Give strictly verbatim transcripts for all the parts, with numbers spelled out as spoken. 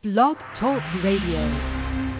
Blog Talk Radio.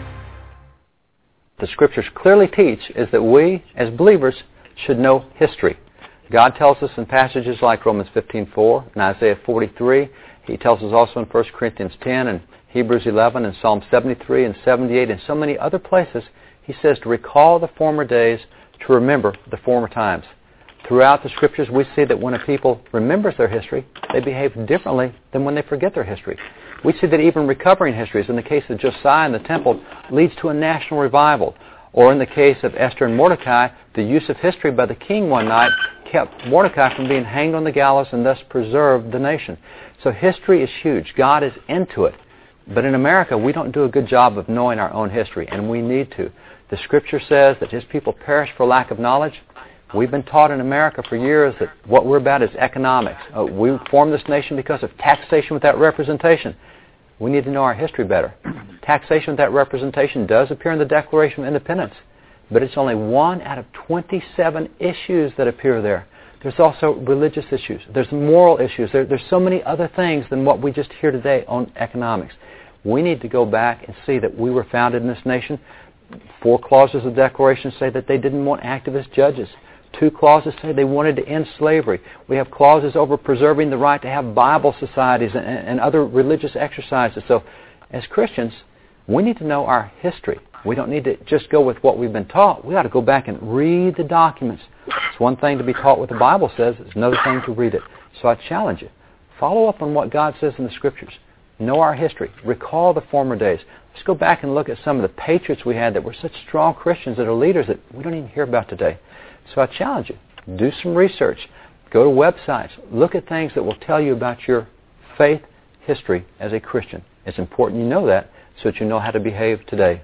The Scriptures clearly teach is that we, as believers, should know history. God tells us in passages like Romans fifteen four and Isaiah forty-three. He tells us also in First Corinthians ten and Hebrews eleven and Psalm seventy-three and seventy-eight and so many other places. He says to recall the former days, to remember the former times. Throughout the Scriptures, we see that when a people remembers their history, they behave differently than when they forget their history. We see that even recovering histories, in the case of Josiah and the temple, leads to a national revival. Or in the case of Esther and Mordecai, the use of history by the king one night kept Mordecai from being hanged on the gallows and thus preserved the nation. So history is huge. God is into it. But in America, we don't do a good job of knowing our own history, and we need to. The Scripture says that His people perish for lack of knowledge. We've been taught in America for years that what we're about is economics. Uh, we formed this nation because of taxation without representation. We need to know our history better. Taxation without representation does appear in the Declaration of Independence, but it's only one out of twenty-seven issues that appear there. There's also religious issues. There's moral issues. There, there's so many other things than what we just hear today on economics. We need to go back and see that we were founded in this nation. Four clauses of the Declaration say that they didn't want activist judges. Two clauses say they wanted to end slavery. We have clauses over preserving the right to have Bible societies and, and other religious exercises. So as Christians, we need to know our history. We don't need to just go with what we've been taught. We ought to go back and read the documents. It's one thing to be taught what the Bible says. It's another thing to read it. So I challenge you. Follow up on what God says in the Scriptures. Know our history. Recall the former days. Let's go back and look at some of the patriots we had that were such strong Christians that are leaders that we don't even hear about today. So I challenge you. Do some research. Go to websites. Look at things that will tell you about your faith history as a Christian. It's important you know that so that you know how to behave today.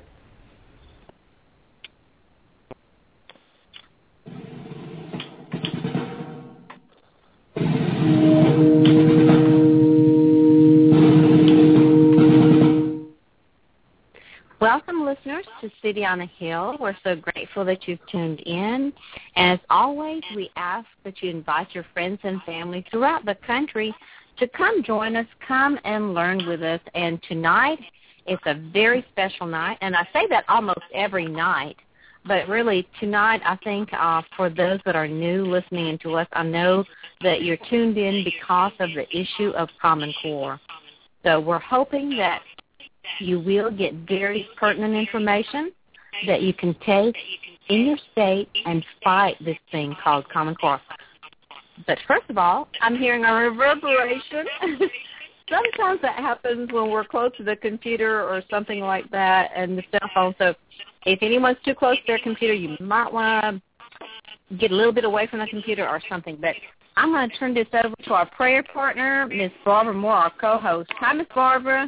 Welcome, listeners, to City on a Hill. We're so grateful that you've tuned in. And as always, we ask that you invite your friends and family throughout the country to come join us, come and learn with us. And tonight, it's a very special night. And I say that almost every night. But really, tonight, I think uh, for those that are new listening to us, I know that you're tuned in because of the issue of Common Core. So we're hoping that you will get very pertinent information that you can take in your state and fight this thing called Common Core. But first of all, I'm hearing a reverberation. Sometimes that happens when we're close to the computer or something like that and the cell phone. So if anyone's too close to their computer, you might want to get a little bit away from the computer or something. But I'm going to turn this over to our prayer partner, Miss Barbara Moore, our co-host. Hi, Miss Barbara.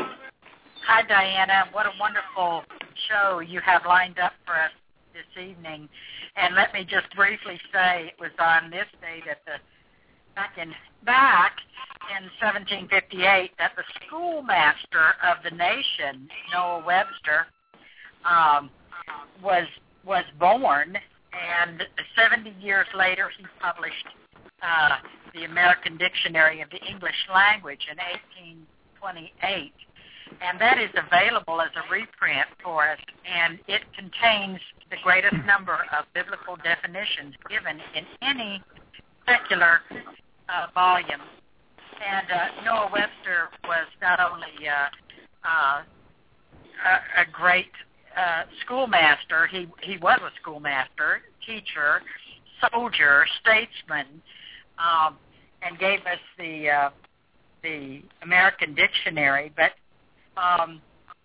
Hi, Diana. What a wonderful show you have lined up for us this evening. And let me just briefly say it was on this date at the back in back in seventeen fifty-eight that the schoolmaster of the nation, Noah Webster, um, was was born. And seventy years later, he published uh, the American Dictionary of the English Language in eighteen twenty-eight. And that is available as a reprint for us, and it contains the greatest number of biblical definitions given in any secular uh, volume. And uh, Noah Webster was not only uh, uh, a, a great uh, schoolmaster, he, he was a schoolmaster, teacher, soldier, statesman, um, and gave us the, uh, the American Dictionary, but Um,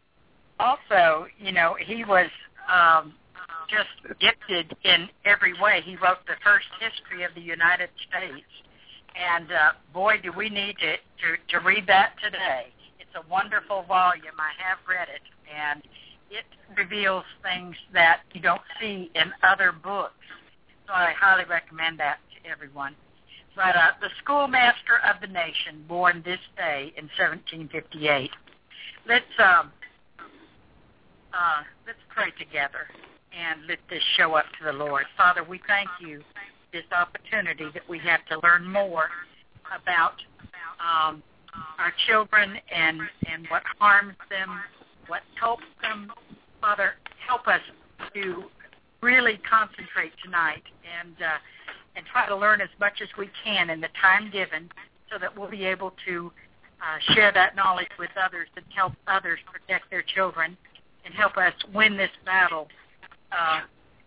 also, you know, he was um, just gifted in every way. He wrote the first history of the United States, and uh, boy, do we need to, to, to read that today. It's a wonderful volume. I have read it, and it reveals things that you don't see in other books. So I highly recommend that to everyone. But uh, the schoolmaster of the nation, born this day in seventeen fifty-eight. Let's um, uh, let's pray together and lift this show up to the Lord. Father, we thank you for this opportunity that we have to learn more about um, our children and, and what harms them, what helps them. Father, help us to really concentrate tonight and uh, and try to learn as much as we can in the time given so that we'll be able to uh, share that knowledge with others and help others protect their children and help us win this battle uh,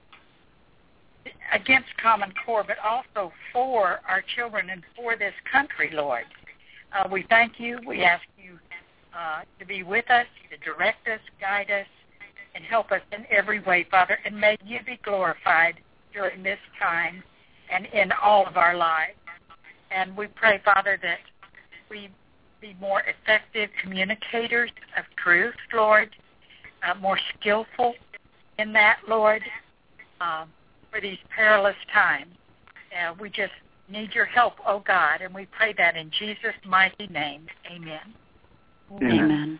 against Common Core, but also for our children and for this country, Lord. Uh, we thank you. We ask you uh, to be with us, to direct us, guide us, and help us in every way, Father. And may you be glorified during this time and in all of our lives. And we pray, Father, that we be more effective communicators of truth, Lord, uh, more skillful in that, Lord, uh, for these perilous times. Uh, we just need your help, oh God, and we pray that in Jesus' mighty name. Amen. Amen.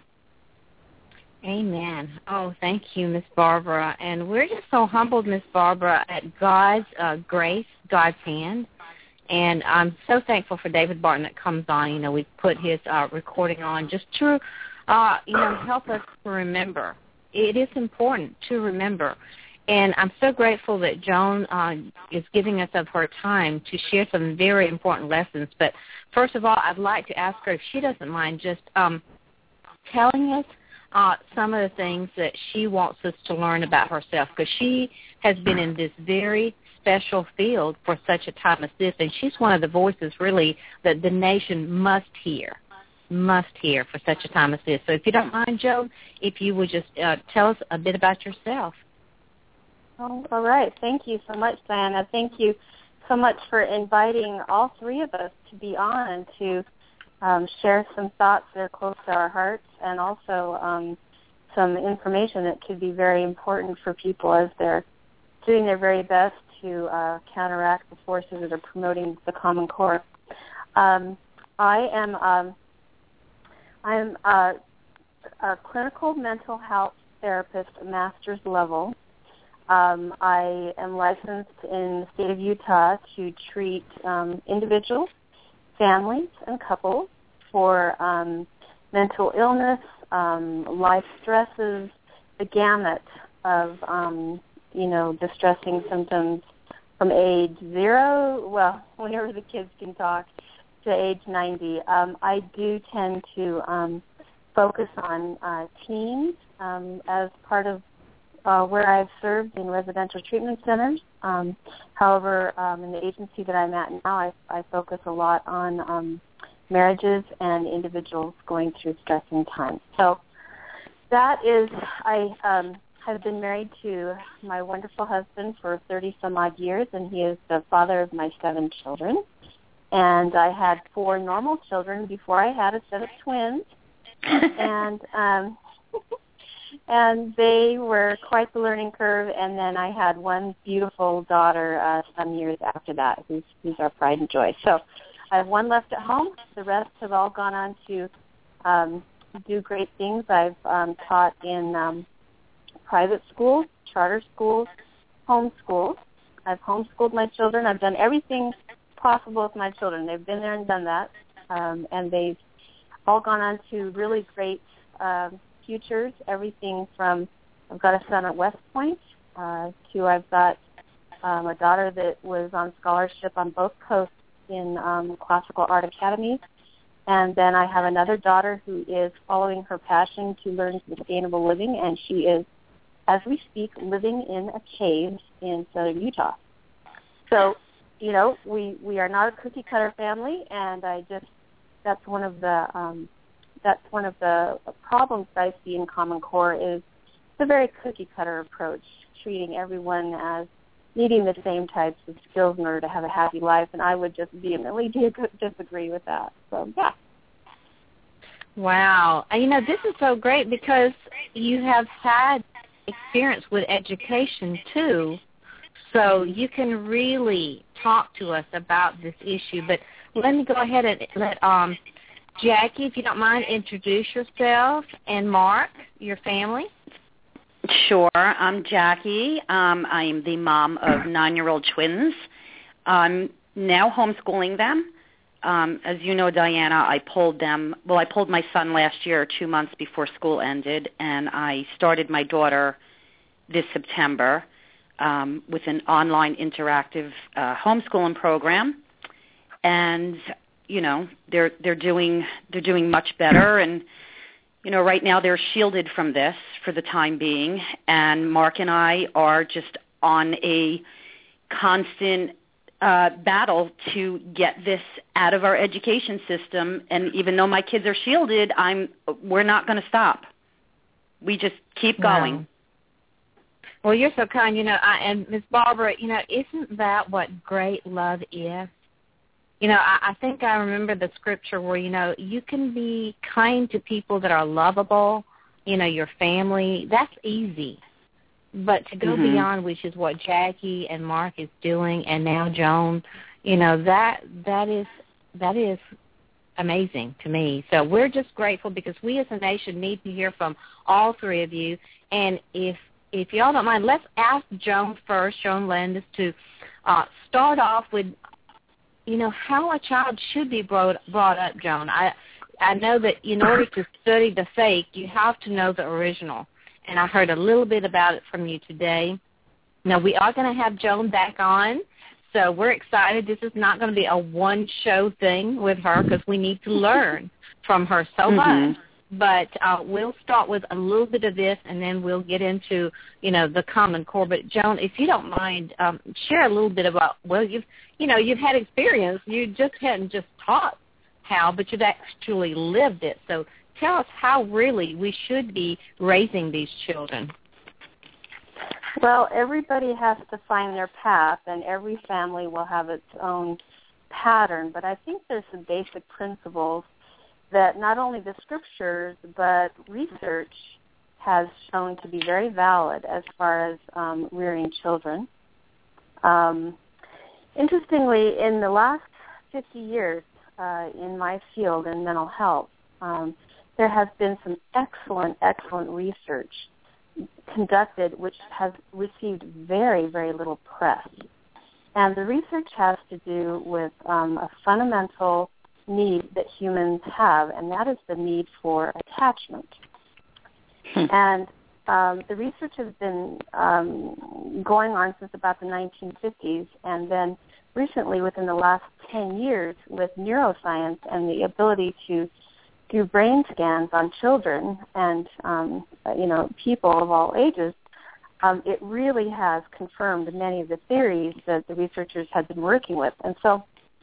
Amen. Oh, thank you, Miss Barbara. And we're just so humbled, Miss Barbara, at God's uh, grace, God's hand. And I'm so thankful for David Barton that comes on. You know, we put his uh, recording on just to, uh, you know, help us to remember. It is important to remember. And I'm so grateful that Joan uh, is giving us of her time to share some very important lessons. But first of all, I'd like to ask her if she doesn't mind just um, telling us uh, some of the things that she wants us to learn about herself, because she has been in this very special field for such a time as this, and she's one of the voices really that the nation must hear, must hear for such a time as this. So if you don't mind, Joan, if you would just uh, tell us a bit about yourself. Oh, all right. Thank you so much, Diana. Thank you so much for inviting all three of us to be on and to um, share some thoughts that are close to our hearts, and also um, some information that could be very important for people as they're doing their very best to uh, counteract the forces that are promoting the Common Core. Um, I am um, I'm a, a clinical mental health therapist, master's level. Um, I am licensed in the state of Utah to treat um, individuals, families, and couples for um, mental illness, um, life stresses, the gamut of, um, you know, distressing symptoms from age zero, well, whenever the kids can talk, to age ninety. Um, I do tend to um, focus on uh, teens um, as part of Uh, where I've served in residential treatment centers. Um, however, um, in the agency that I'm at now, I, I focus a lot on um, marriages and individuals going through stressing times. So that is, I um, have been married to my wonderful husband for thirty-some-odd years, and he is the father of my seven children. And I had four normal children before I had a set of twins. and... Um, And they were quite the learning curve, and then I had one beautiful daughter uh, some years after that, who's, who's our pride and joy. So I have one left at home. The rest have all gone on to um, do great things. I've um, taught in um, private schools, charter schools, homeschools. I've homeschooled my children. I've done everything possible with my children. They've been there and done that, um, and they've all gone on to really great um, futures, everything from I've got a son at West Point uh, to I've got um, a daughter that was on scholarship on both coasts in um, classical art academies, and then I have another daughter who is following her passion to learn sustainable living, and she is, as we speak, living in a cave in southern Utah. So, you know, we, we are not a cookie-cutter family, and I just, that's one of the um, That's one of the problems that I see in Common Core is the very cookie-cutter approach, treating everyone as needing the same types of skills in order to have a happy life, and I would just vehemently disagree with that. So, yeah. Wow. And, you know, this is so great because you have had experience with education, too, so you can really talk to us about this issue. But let me go ahead and let um. Jackie, if you don't mind, introduce yourself, and Mark, your family. Sure. I'm Jackie. Um, I'm the mom of nine-year-old twins. I'm now homeschooling them. Um, as you know, Diana, I pulled them, well, I pulled my son last year, two months before school ended, and I started my daughter this September um, with an online interactive uh, homeschooling program. And, you know, they're they're doing they're doing much better, and you know, right now they're shielded from this for the time being, and Mark and I are just on a constant uh, battle to get this out of our education system. And even though my kids are shielded, I'm we're not going to stop. We just keep going. Wow. Well, you're so kind. You know, I, and Miz Barbara, you know, isn't that what great love is? You know, I, I think I remember the scripture where, you know, you can be kind to people that are lovable, you know, your family. That's easy. But to go mm-hmm. beyond, which is what Jackie and Mark is doing, and now Joan, you know, that that is that is amazing to me. So we're just grateful because we as a nation need to hear from all three of you. And if if y'all don't mind, let's ask Joan first, Joan Landis, to uh, start off with, you know, how a child should be brought, brought up, Joan. I I know that in order to study the fake, you have to know the original. And I heard a little bit about it from you today. Now, we are going to have Joan back on, so we're excited. This is not going to be a one-show thing with her because we need to learn from her so mm-hmm. much. But uh, we'll start with a little bit of this, and then we'll get into, you know, the Common Core. But, Joan, if you don't mind, um, share a little bit about, well, you've, you know, you've had experience. You just hadn't just taught how, but you've actually lived it. So tell us how really we should be raising these children. Well, everybody has to find their path, and every family will have its own pattern. But I think there's some basic principles that not only the scriptures but research has shown to be very valid as far as um, rearing children. Um, interestingly, in the last fifty years uh, in my field in mental health, um, there has been some excellent, excellent research conducted which has received very, very little press. And the research has to do with um, a fundamental need that humans have, and that is the need for attachment. Hmm. And um, the research has been um, going on since about the nineteen fifties, and then recently within the last ten years with neuroscience and the ability to do brain scans on children and, um, you know, people of all ages, um, it really has confirmed many of the theories that the researchers had been working with. And so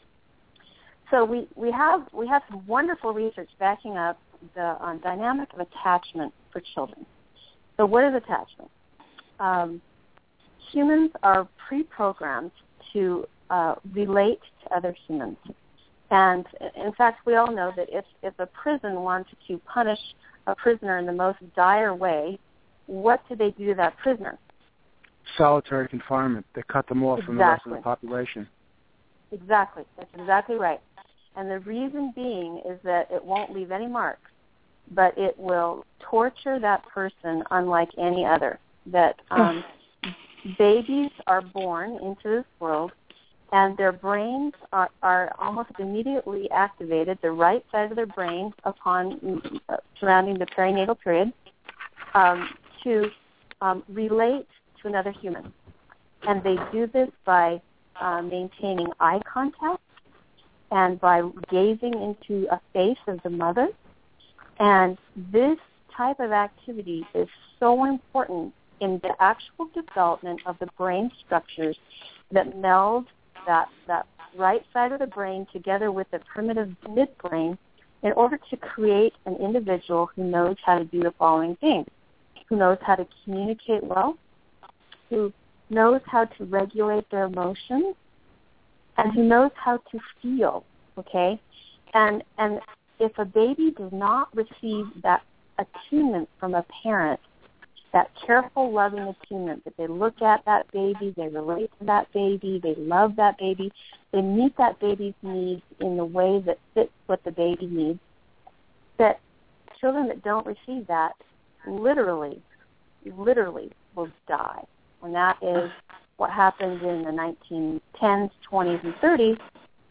So we, we have we have some wonderful research backing up the um, dynamic of attachment for children. So what is attachment? Um, humans are pre-programmed to uh, relate to other humans. And, in fact, we all know that if, if a prison wanted to punish a prisoner in the most dire way, what do they do to that prisoner? Solitary confinement. They cut them off Exactly. from the rest of the population. Exactly. That's exactly right. And the reason being is that it won't leave any marks, but it will torture that person unlike any other. That um, babies are born into this world, and their brains are, are almost immediately activated, the right side of their brain upon uh, surrounding the perinatal period, um, to um, relate to another human. And they do this by uh, maintaining eye contact, and by gazing into a face of the mother. And this type of activity is so important in the actual development of the brain structures that meld that, that right side of the brain together with the primitive midbrain in order to create an individual who knows how to do the following things, who knows how to communicate well, who knows how to regulate their emotions, and who knows how to feel, okay? And and if a baby does not receive that attunement from a parent, that careful, loving attunement, that they look at that baby, they relate to that baby, they love that baby, they meet that baby's needs in the way that fits what the baby needs, that children that don't receive that literally, literally will die. And that is what happened in the nineteen tens, twenties, and thirties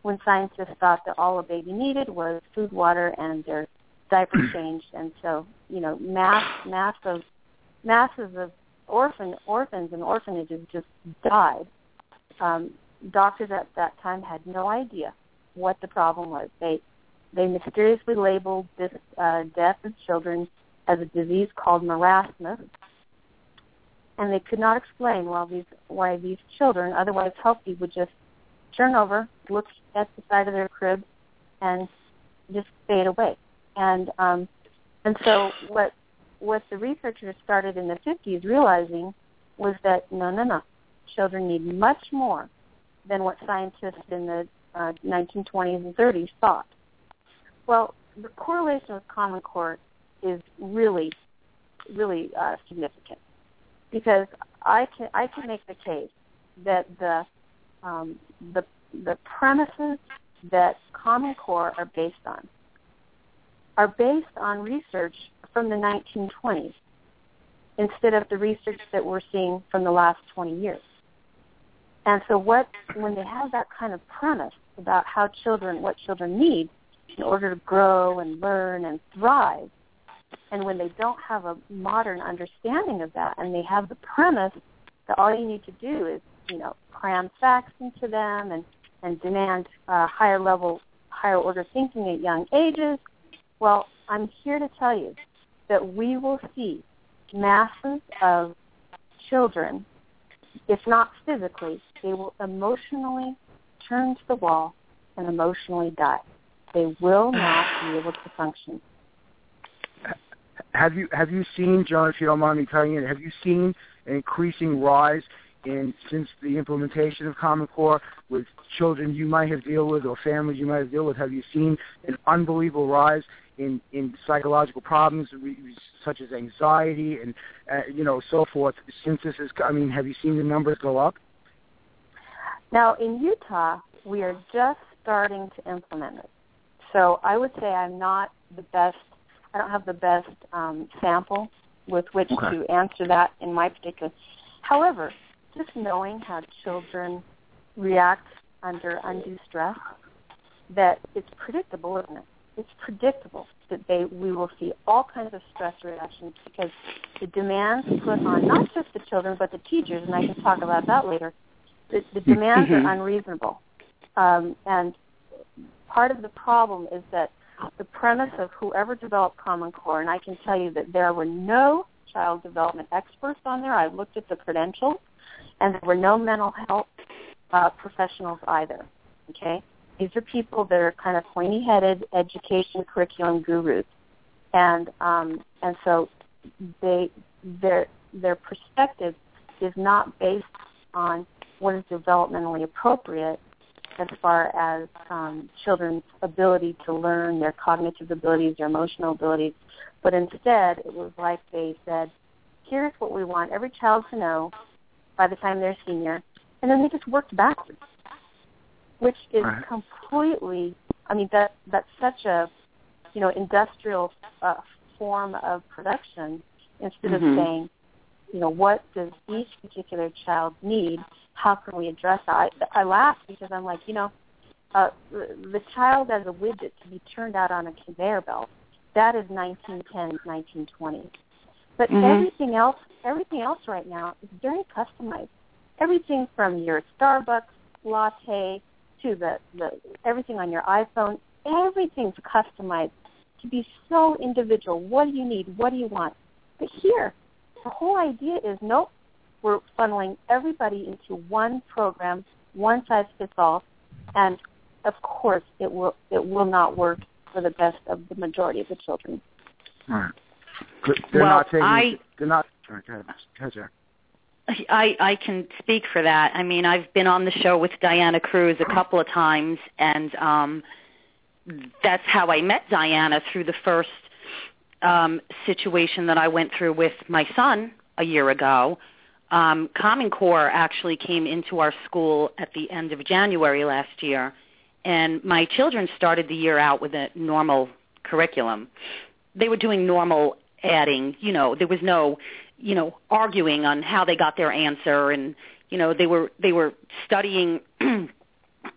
when scientists thought that all a baby needed was food, water, and their diaper changed. And so, you know, mass, mass of, masses of orphan, orphans and orphanages just died. Um, doctors at that time had no idea what the problem was. They they mysteriously labeled this uh, death of children as a disease called marasmus, and they could not explain why these why these children, otherwise healthy, would just turn over, look at the side of their crib, and just fade away. And um, and so what what the researchers started in the fifties realizing was that no, no, no, children need much more than what scientists in the uh, nineteen twenties and thirties thought. Well, the correlation with Common Core is really, really uh, significant, because I can I can make the case that the um, the the premises that Common Core are based on are based on research from the nineteen twenties instead of the research that we're seeing from the last twenty years. And so what when they have that kind of premise about how children, what children need in order to grow and learn and thrive, and when they don't have a modern understanding of that, and they have the premise that all you need to do is, you know, cram facts into them and, and demand uh, higher level, higher order thinking at young ages, well, I'm here to tell you that we will see masses of children, if not physically, they will emotionally turn to the wall and emotionally die. They will not be able to function. Have you have you seen, John, if you don't mind me telling you, have you seen an increasing rise in since the implementation of Common Core with children you might have dealt with or families you might have dealt with? Have you seen an unbelievable rise in, in psychological problems such as anxiety and uh, you know so forth since this is? I mean, have you seen the numbers go up? Now in Utah, we are just starting to implement it. So I would say I'm not the best, I don't have the best um, sample with which okay. to answer that in my particular. However, just knowing how children react under undue stress, that it's predictable, isn't it? It's predictable that they we will see all kinds of stress reactions because the demands put on not just the children but the teachers, and I can talk about that later, the, the demands mm-hmm. are unreasonable. Um, and part of the problem is that the premise of whoever developed Common Core, and I can tell you that there were no child development experts on there. I looked at the credentials, and there were no mental health uh, professionals either. Okay, these are people that are kind of pointy-headed education curriculum gurus, and um, and so they their their perspective is not based on what is developmentally appropriate as far as um, children's ability to learn, their cognitive abilities, their emotional abilities, but instead it was like they said, here's what we want every child to know by the time they're senior, and then they just worked backwards, which is right. completely, I mean, that that's such a, you know, industrial uh, form of production instead mm-hmm. of saying, you know, what does each particular child need? How can we address that? I, I laugh because I'm like, you know, uh, the child as a widget to be turned out on a conveyor belt, that is nineteen tens, nineteen twenties. But mm-hmm. everything else, everything else right now is very customized. Everything from your Starbucks latte to the, the everything on your iPhone, everything's customized to be so individual. What do you need? What do you want? But here, the whole idea is, nope, we're funneling everybody into one program, one size fits all, and of course it will it will not work for the best of the majority of the children. All right. They're well, not taking, I they're not. Go ahead, go ahead. I, I can speak for that. I mean, I've been on the show with Diana Cruz a couple of times, and um, that's how I met Diana through the first um, situation that I went through with my son a year ago. Um, Common Core actually came into our school at the end of January last year, and my children started the year out with a normal curriculum. They were doing normal adding, you know, there was no, you know, arguing on how they got their answer, and, you know, they were they were studying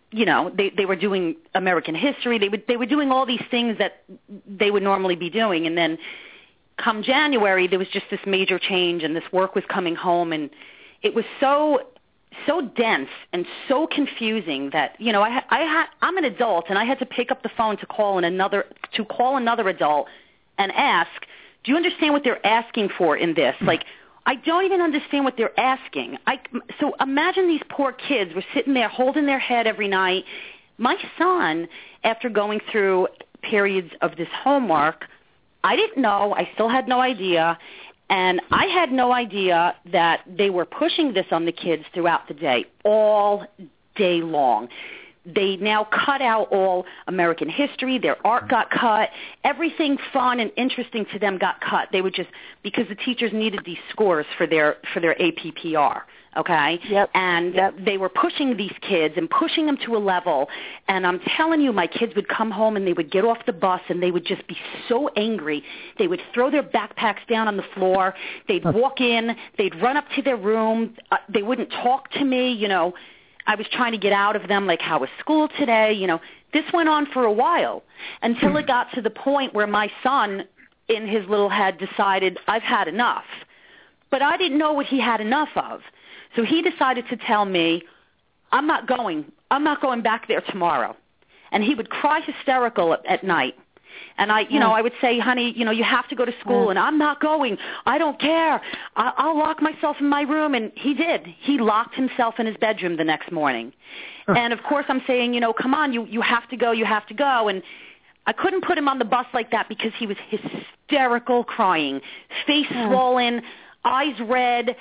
you know, they, they were doing American history. They would they were doing all these things that they would normally be doing. And then come January, there was just this major change, and this work was coming home, and it was so so dense and so confusing that, you know, I I had I'm an adult, and I had to pick up the phone to call an another to call another adult and ask, do you understand what they're asking for in this? Like, I don't even understand what they're asking. I, so imagine these poor kids were sitting there holding their head every night. My son, after going through periods of this homework, I didn't know. I still had no idea. And I had no idea that they were pushing this on the kids throughout the day, all day long. They now cut out all American history. Their art got cut. Everything fun and interesting to them got cut. They would just, because the teachers needed these scores for their for their A P P R, okay? Yep. And yep. they were pushing these kids and pushing them to a level. And I'm telling you, my kids would come home and they would get off the bus and they would just be so angry. They would throw their backpacks down on the floor. They'd walk in. They'd run up to their room. Uh, they wouldn't talk to me, you know. I was trying to get out of them, like, how was school today? You know, this went on for a while until it got to the point where my son, in his little head, decided, I've had enough. But I didn't know what he had enough of. So he decided to tell me, I'm not going. I'm not going back there tomorrow. And he would cry hysterical at, at night. And I, you know, I would say, honey, you know, you have to go to school, and I'm not going. I don't care. I, I'll lock myself in my room. And he did. He locked himself in his bedroom the next morning. And, of course, I'm saying, you know, come on, you, you have to go, you have to go. And I couldn't put him on the bus like that because he was hysterical crying, face swollen, eyes red,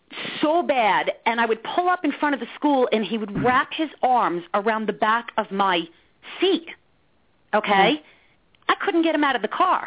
so bad. And I would pull up in front of the school, and he would wrap his arms around the back of my seat, okay? Mm. I couldn't get him out of the car.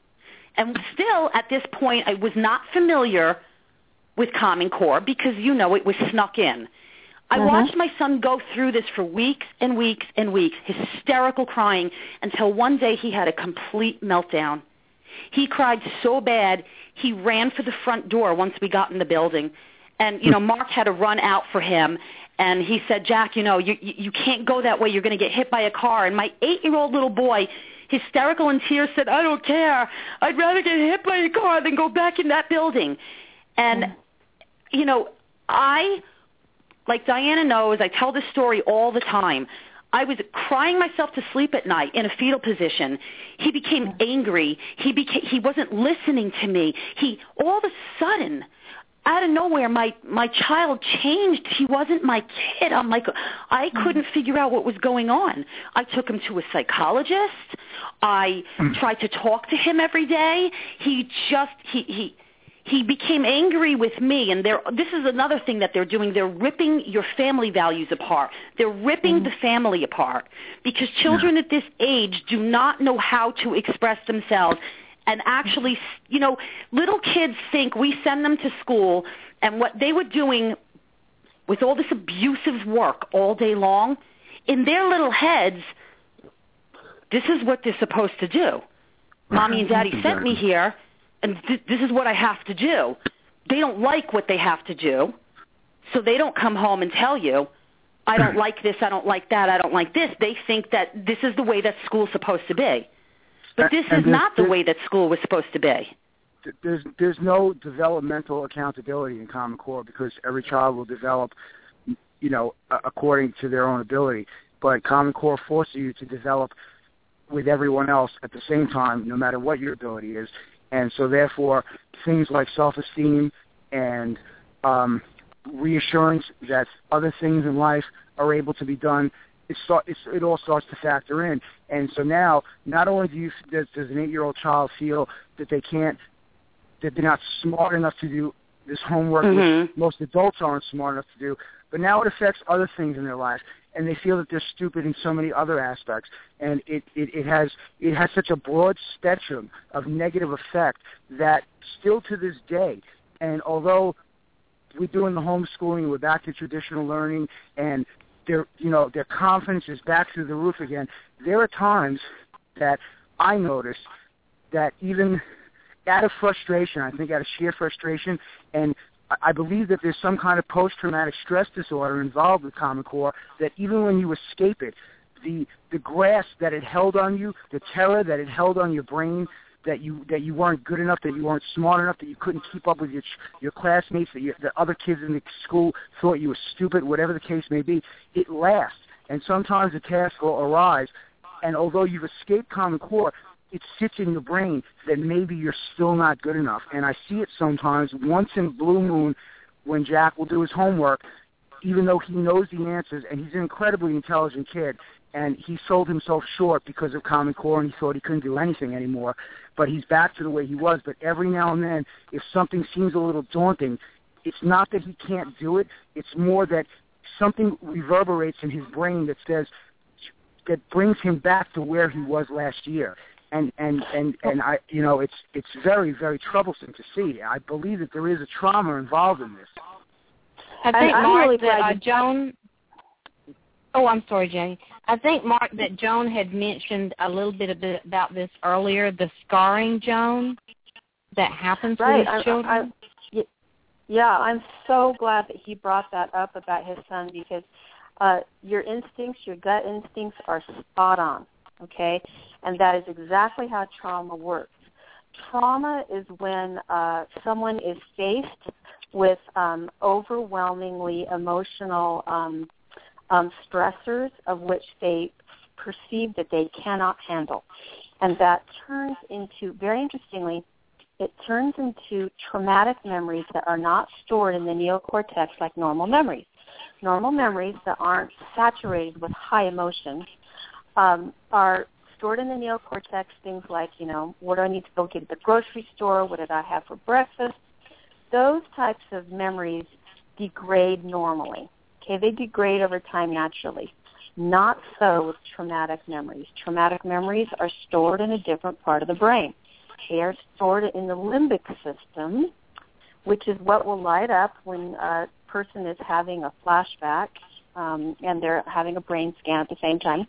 And still, at this point, I was not familiar with Common Core because, you know, it was snuck in. I uh-huh. watched my son go through this for weeks and weeks and weeks, hysterical crying, until one day he had a complete meltdown. He cried so bad, he ran for the front door once we got in the building. And, you know, Mark had to run out for him. And he said, Jack, you know, you, you, you can't go that way. You're going to get hit by a car. And my eight-year-old little boy, hysterical in tears, said, I don't care. I'd rather get hit by a car than go back in that building. And, mm. you know, I, like Diana knows, I tell this story all the time. I was crying myself to sleep at night in a fetal position. He became angry. He became, he wasn't listening to me. He, all of a sudden, out of nowhere, my, my child changed. He wasn't my kid. I'm like, I couldn't figure out what was going on. I took him to a psychologist. I tried to talk to him every day. He just, he, he, he became angry with me. And they're, this is another thing that they're doing. They're ripping your family values apart. They're ripping mm-hmm. the family apart because children yeah. at this age do not know how to express themselves. And actually, you know, little kids think we send them to school, and what they were doing with all this abusive work all day long, in their little heads, this is what they're supposed to do. Mommy and Daddy sent me here, and th- this is what I have to do. They don't like what they have to do, so they don't come home and tell you, I don't like this, I don't like that, I don't like this. They think that this is the way that school's supposed to be. But this is not the way that school was supposed to be. There's there's no developmental accountability in Common Core because every child will develop, you know, according to their own ability. But Common Core forces you to develop with everyone else at the same time, no matter what your ability is. And so, therefore, things like self-esteem and um, reassurance that other things in life are able to be done, It, start, it's, it all starts to factor in. And so now, not only do you, does, does an eight-year-old child feel that they can't, that they're not smart enough to do this homework, mm-hmm. which most adults aren't smart enough to do, but now it affects other things in their life, and they feel that they're stupid in so many other aspects. And it, it, it has it has such a broad spectrum of negative effect that still to this day, and although we're doing the homeschooling, we're back to traditional learning, and their, you know, their confidence is back through the roof again. There are times that I notice that even out of frustration, I think out of sheer frustration, and I believe that there's some kind of post-traumatic stress disorder involved with Common Core, that even when you escape it, the the grasp that it held on you, the terror that it held on your brain, that you that you weren't good enough, that you weren't smart enough, that you couldn't keep up with your your classmates, that, you, that other kids in the school thought you were stupid, whatever the case may be, it lasts. And sometimes a task will arise, and although you've escaped Common Core, it sits in your brain that maybe you're still not good enough. And I see it sometimes, once in Blue Moon, when Jack will do his homework, even though he knows the answers, and he's an incredibly intelligent kid, and he sold himself short because of Common Core, and he thought he couldn't do anything anymore. But he's back to the way he was. But every now and then, if something seems a little daunting, it's not that he can't do it. It's more that something reverberates in his brain that says, that brings him back to where he was last year. And and and and I, you know, it's it's very very troublesome to see. I believe that there is a trauma involved in this. I think I'm Mark really that glad uh, you- Joan. Oh, I'm sorry, Jane. I think Mark that Joan had mentioned a little bit about this earlier. The scarring, Joan, that happens Right. with his I, children. I, yeah, I'm so glad that he brought that up about his son, because uh, your instincts, your gut instincts, are spot on. Okay, and that is exactly how trauma works. Trauma is when uh, someone is faced with um, overwhelmingly emotional um, um, stressors of which they perceive that they cannot handle. And that turns into, very interestingly, it turns into traumatic memories that are not stored in the neocortex like normal memories. Normal memories that aren't saturated with high emotion Um, are stored in the neocortex, things like, you know, what do I need to go get at the grocery store? What did I have for breakfast? Those types of memories degrade normally. Okay, they degrade over time naturally. Not so with traumatic memories. Traumatic memories are stored in a different part of the brain. They are stored in the limbic system, which is what will light up when a person is having a flashback um, and they're having a brain scan at the same time.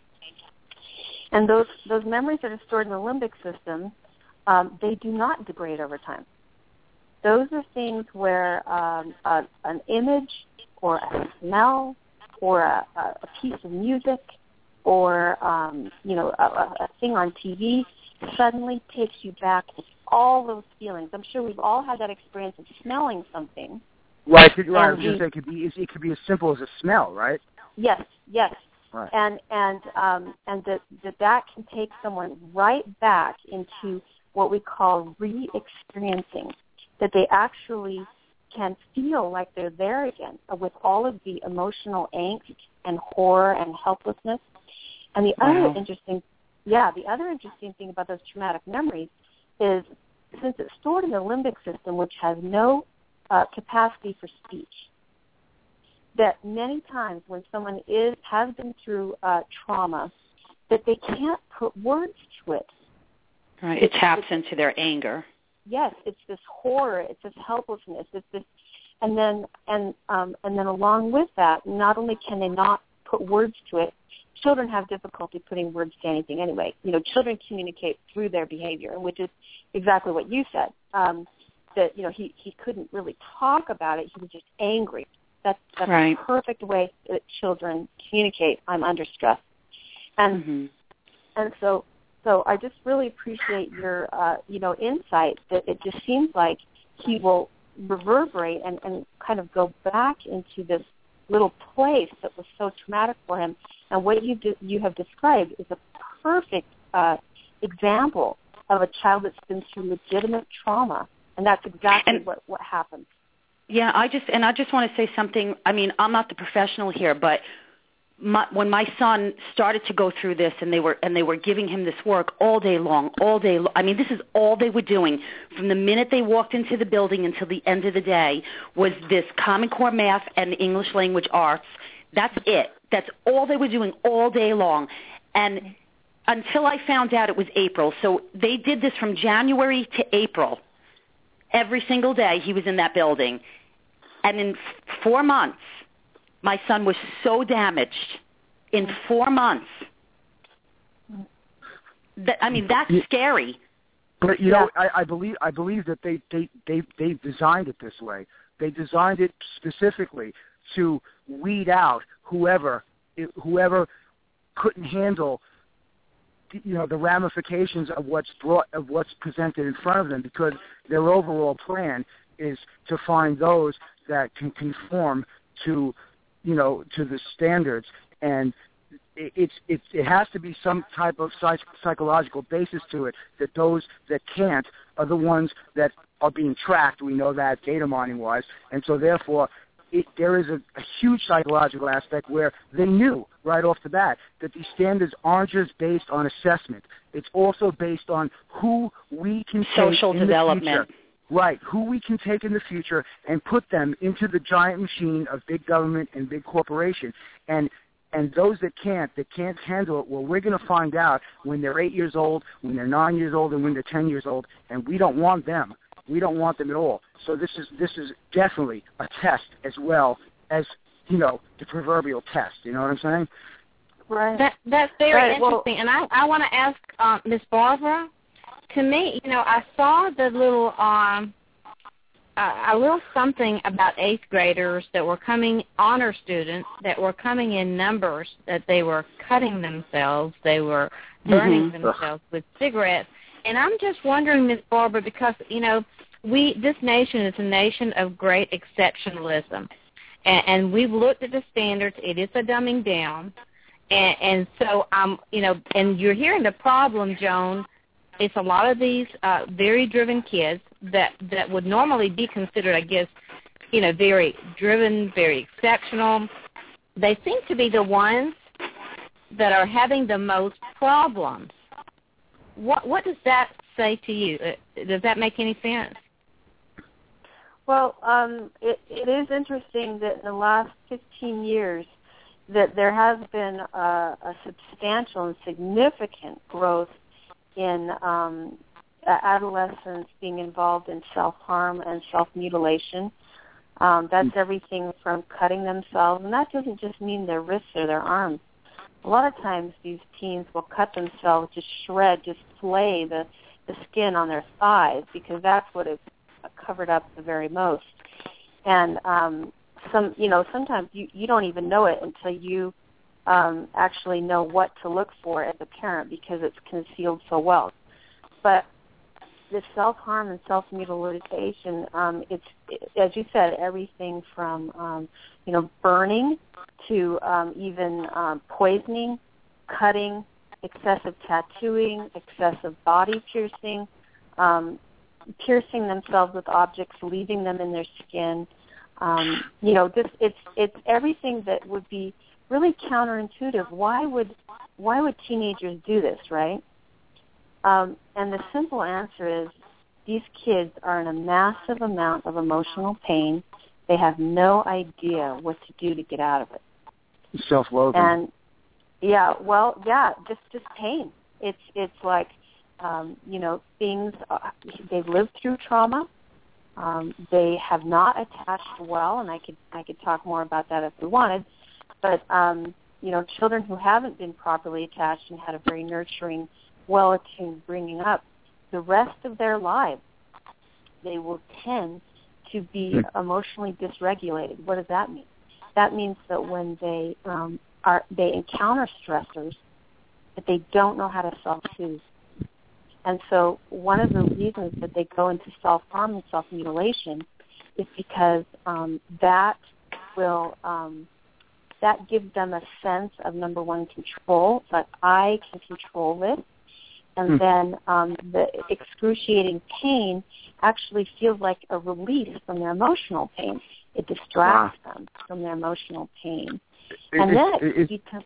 And those those memories that are stored in the limbic system, um, they do not degrade over time. Those are things where um, a, an image or a smell or a, a piece of music or um, you know a, a thing on T V suddenly takes you back to all those feelings. I'm sure we've all had that experience of smelling something. Right. Right. I was And going to we- say it could be it could be as simple as a smell, right? Yes. Yes. Right. And and um, and that, that that can take someone right back into what we call re-experiencing, that they actually can feel like they're there again with all of the emotional angst and horror and helplessness. And the Wow. other interesting, yeah, the other interesting thing about those traumatic memories is since it's stored in the limbic system, which has no uh, capacity for speech, that many times when someone is has been through uh, trauma, that they can't put words to it. Right. It taps into their anger. Yes, it's this horror, it's this helplessness, it's this, and then and um, and then along with that, not only can they not put words to it, children have difficulty putting words to anything anyway. You know, children communicate through their behavior, which is exactly what you said. Um, that you know he he couldn't really talk about it; he was just angry. That's, that's Right. the perfect way that children communicate. I'm under stress, and Mm-hmm. and so so I just really appreciate your uh, you know insight that it just seems like he will reverberate and, and kind of go back into this little place that was so traumatic for him. And what you do, you have described is a perfect uh, example of a child that's been through legitimate trauma, and that's exactly And- what what happens. Yeah, I just and I just want to say something. I mean, I'm not the professional here, but my, when my son started to go through this, and they were and they were giving him this work all day long, all day. Lo- I mean, this is all they were doing from the minute they walked into the building until the end of the day was this Common Core math and English language arts. That's it. That's all they were doing all day long, and until I found out it was April. So they did this from January to April. Every single day he was in that building. And in f- four months, my son was so damaged. In four months. That, I mean, that's Yeah. scary. But you Yeah. know, I, I believe I believe that they they they they've designed it this way. They designed it specifically to weed out whoever whoever couldn't handle, you know, the ramifications of what's brought of what's presented in front of them, because their overall plan is to find those that can conform to, you know, to the standards. And it, it's it, it has to be some type of psych, psychological basis to it, that those that can't are the ones that are being tracked. We know that data mining wise, and so therefore it, there is a, a huge psychological aspect where they knew right off the bat that these standards aren't just based on assessment. It's also based on who we can take social in development. the future. Right, who we can take in the future and put them into the giant machine of big government and big corporation. And and those that can't, that can't handle it, well, we're going to find out when they're eight years old, when they're nine years old, and when they're ten years old, and we don't want them. We don't want them at all. So this is this is definitely a test as well as, you know, the proverbial test. You know what I'm saying? Right. That, that's very Right, interesting. well, and I, I want to ask uh, Miz Barbara, to me, you know, I saw the little um, uh, a little something about eighth graders that were coming, honor students, that were coming in numbers, that they were cutting themselves, they were burning Mm-hmm. themselves with cigarettes. And I'm just wondering, Miz Barbara, because, you know, we this nation is a nation of great exceptionalism. And, and we've looked at the standards. It is a dumbing down. And, and so, um, you know, and you're hearing the problem, Joan. It's a lot of these uh, very driven kids that, that would normally be considered, I guess, you know, very driven, very exceptional. They seem to be the ones that are having the most problems. What what does that say to you? Does that make any sense? Well, um, it, it is interesting that in the last fifteen years that there has been a, a substantial and significant growth in um, adolescents being involved in self-harm and self-mutilation. Um, that's everything from cutting themselves, and that doesn't just mean their wrists or their arms. A lot of times these teens will cut themselves, just shred, just flay the, the skin on their thighs, because that's what is covered up the very most. And um, some, you know, sometimes you, you don't even know it until you um, actually know what to look for as a parent, because it's concealed so well. But this self-harm and self-mutilation, um, it's, as you said, everything from, um, you know, burning to um, even um, poisoning, cutting, excessive tattooing, excessive body piercing, um, piercing themselves with objects, leaving them in their skin. Um, you know, this it's it's everything that would be really counterintuitive. Why would why would teenagers do this, right? Um, and the simple answer is these kids are in a massive amount of emotional pain. They have no idea what to do to get out of it. Self-loathing. And yeah, well, yeah, just just pain. It's it's like um, you know, things. Uh, they've lived through trauma. Um, they have not attached well, and I could I could talk more about that if we wanted. But um, you know, children who haven't been properly attached and had a very nurturing, well-attuned bringing up, the rest of their lives, they will tend to be emotionally dysregulated. What does that mean? That means that when they um, are they encounter stressors, that they don't know how to self-soothe. And so one of the reasons that they go into self-harm and self-mutilation is because um, that will um, that gives them a sense of, number one, control, that I can control this. And hmm. then um, the excruciating pain actually feels like a release from their emotional pain. It distracts wow. them from their emotional pain. It, and it, then it, it becomes...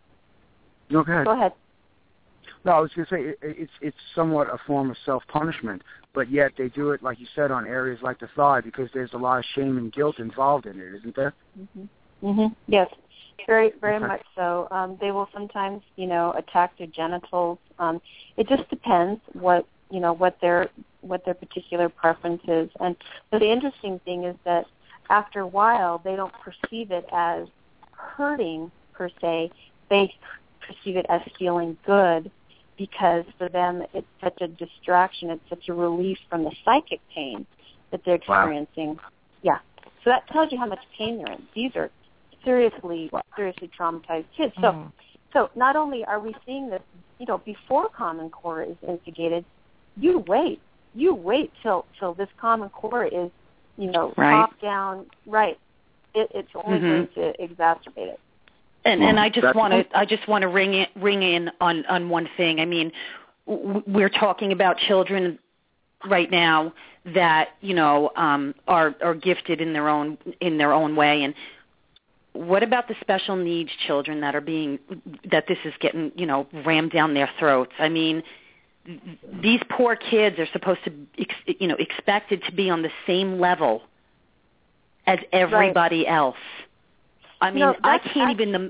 Okay. Go ahead. No, I was going to say it, it's it's somewhat a form of self-punishment, but yet they do it, like you said, on areas like the thigh because there's a lot of shame and guilt involved in it, isn't there? Mm-hmm. Mm-hmm. Yes, very very okay. much so. Um, they will sometimes, you know, attack their genitals. Um, it just depends what you know what their what their particular preference is. And but the interesting thing is that after a while, they don't perceive it as hurting per se. They perceive it as feeling good, because for them it's such a distraction, it's such a relief from the psychic pain that they're experiencing. Wow. Yeah. So that tells you how much pain they're in. These are seriously, seriously traumatized kids. So, mm. so not only are we seeing this, you know, before Common Core is instigated, you wait. You wait till till this Common Core is, you know, right. top down. Right. It, it's only mm-hmm. going to exacerbate it. And and I just want to I just want to ring in, ring in on, on one thing. I mean, w- we're talking about children right now that you know um, are are gifted in their own in their own way. And what about the special needs children that are being that this is getting you know rammed down their throats? I mean, these poor kids are supposed to you know expected to be on the same level as everybody right. else. I mean, no, I can't even.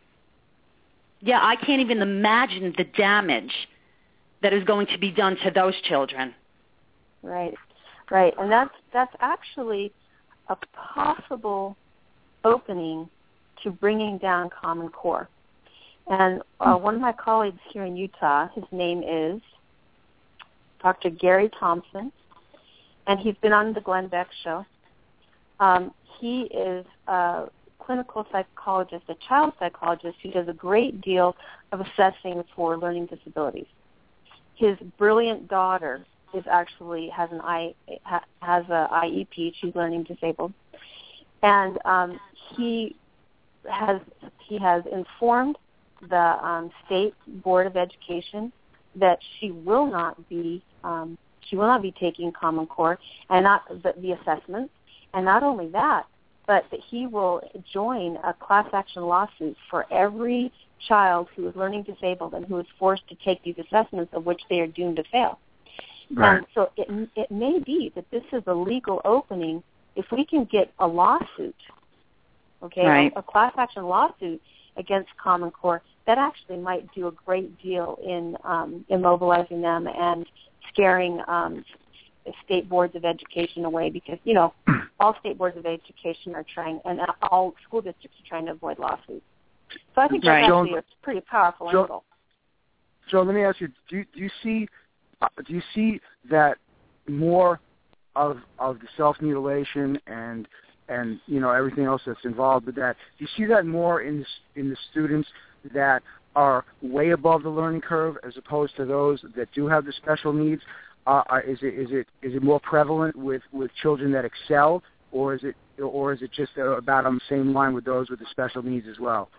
Yeah, I can't even imagine the damage that is going to be done to those children. Right, right, and that's that's actually a possible opening to bringing down Common Core. And uh, one of my colleagues here in Utah, his name is Doctor Gary Thompson, and he's been on the Glenn Beck show. Um, he is a clinical psychologist, a child psychologist who does a great deal of assessing for learning disabilities. His brilliant daughter is actually has an I has a I E P. She's learning disabled, and um, he has he has informed the um, state board of education that she will not be um, she will not be taking Common Core and not the, the assessments, and not only that, but that he will join a class action lawsuit for every child who is learning disabled and who is forced to take these assessments of which they are doomed to fail. Right. And so it it may be that this is a legal opening if we can get a lawsuit, okay, right. a, a class action lawsuit against Common Core, that actually might do a great deal in um, immobilizing them and scaring um, state boards of education away, because, you know, all state boards of education are trying, and all school districts are trying to avoid lawsuits. So I think right. that's actually a pretty powerful Joe, angle. Joe, let me ask you: Do you, do you see uh, do you see that more of of the self mutilation and and you know everything else that's involved with that? Do you see that more in the, in the students that are way above the learning curve as opposed to those that do have the special needs? Uh, is it is it is it more prevalent with, with children that excel, or is it or is it just about on the same line with those with the special needs as well?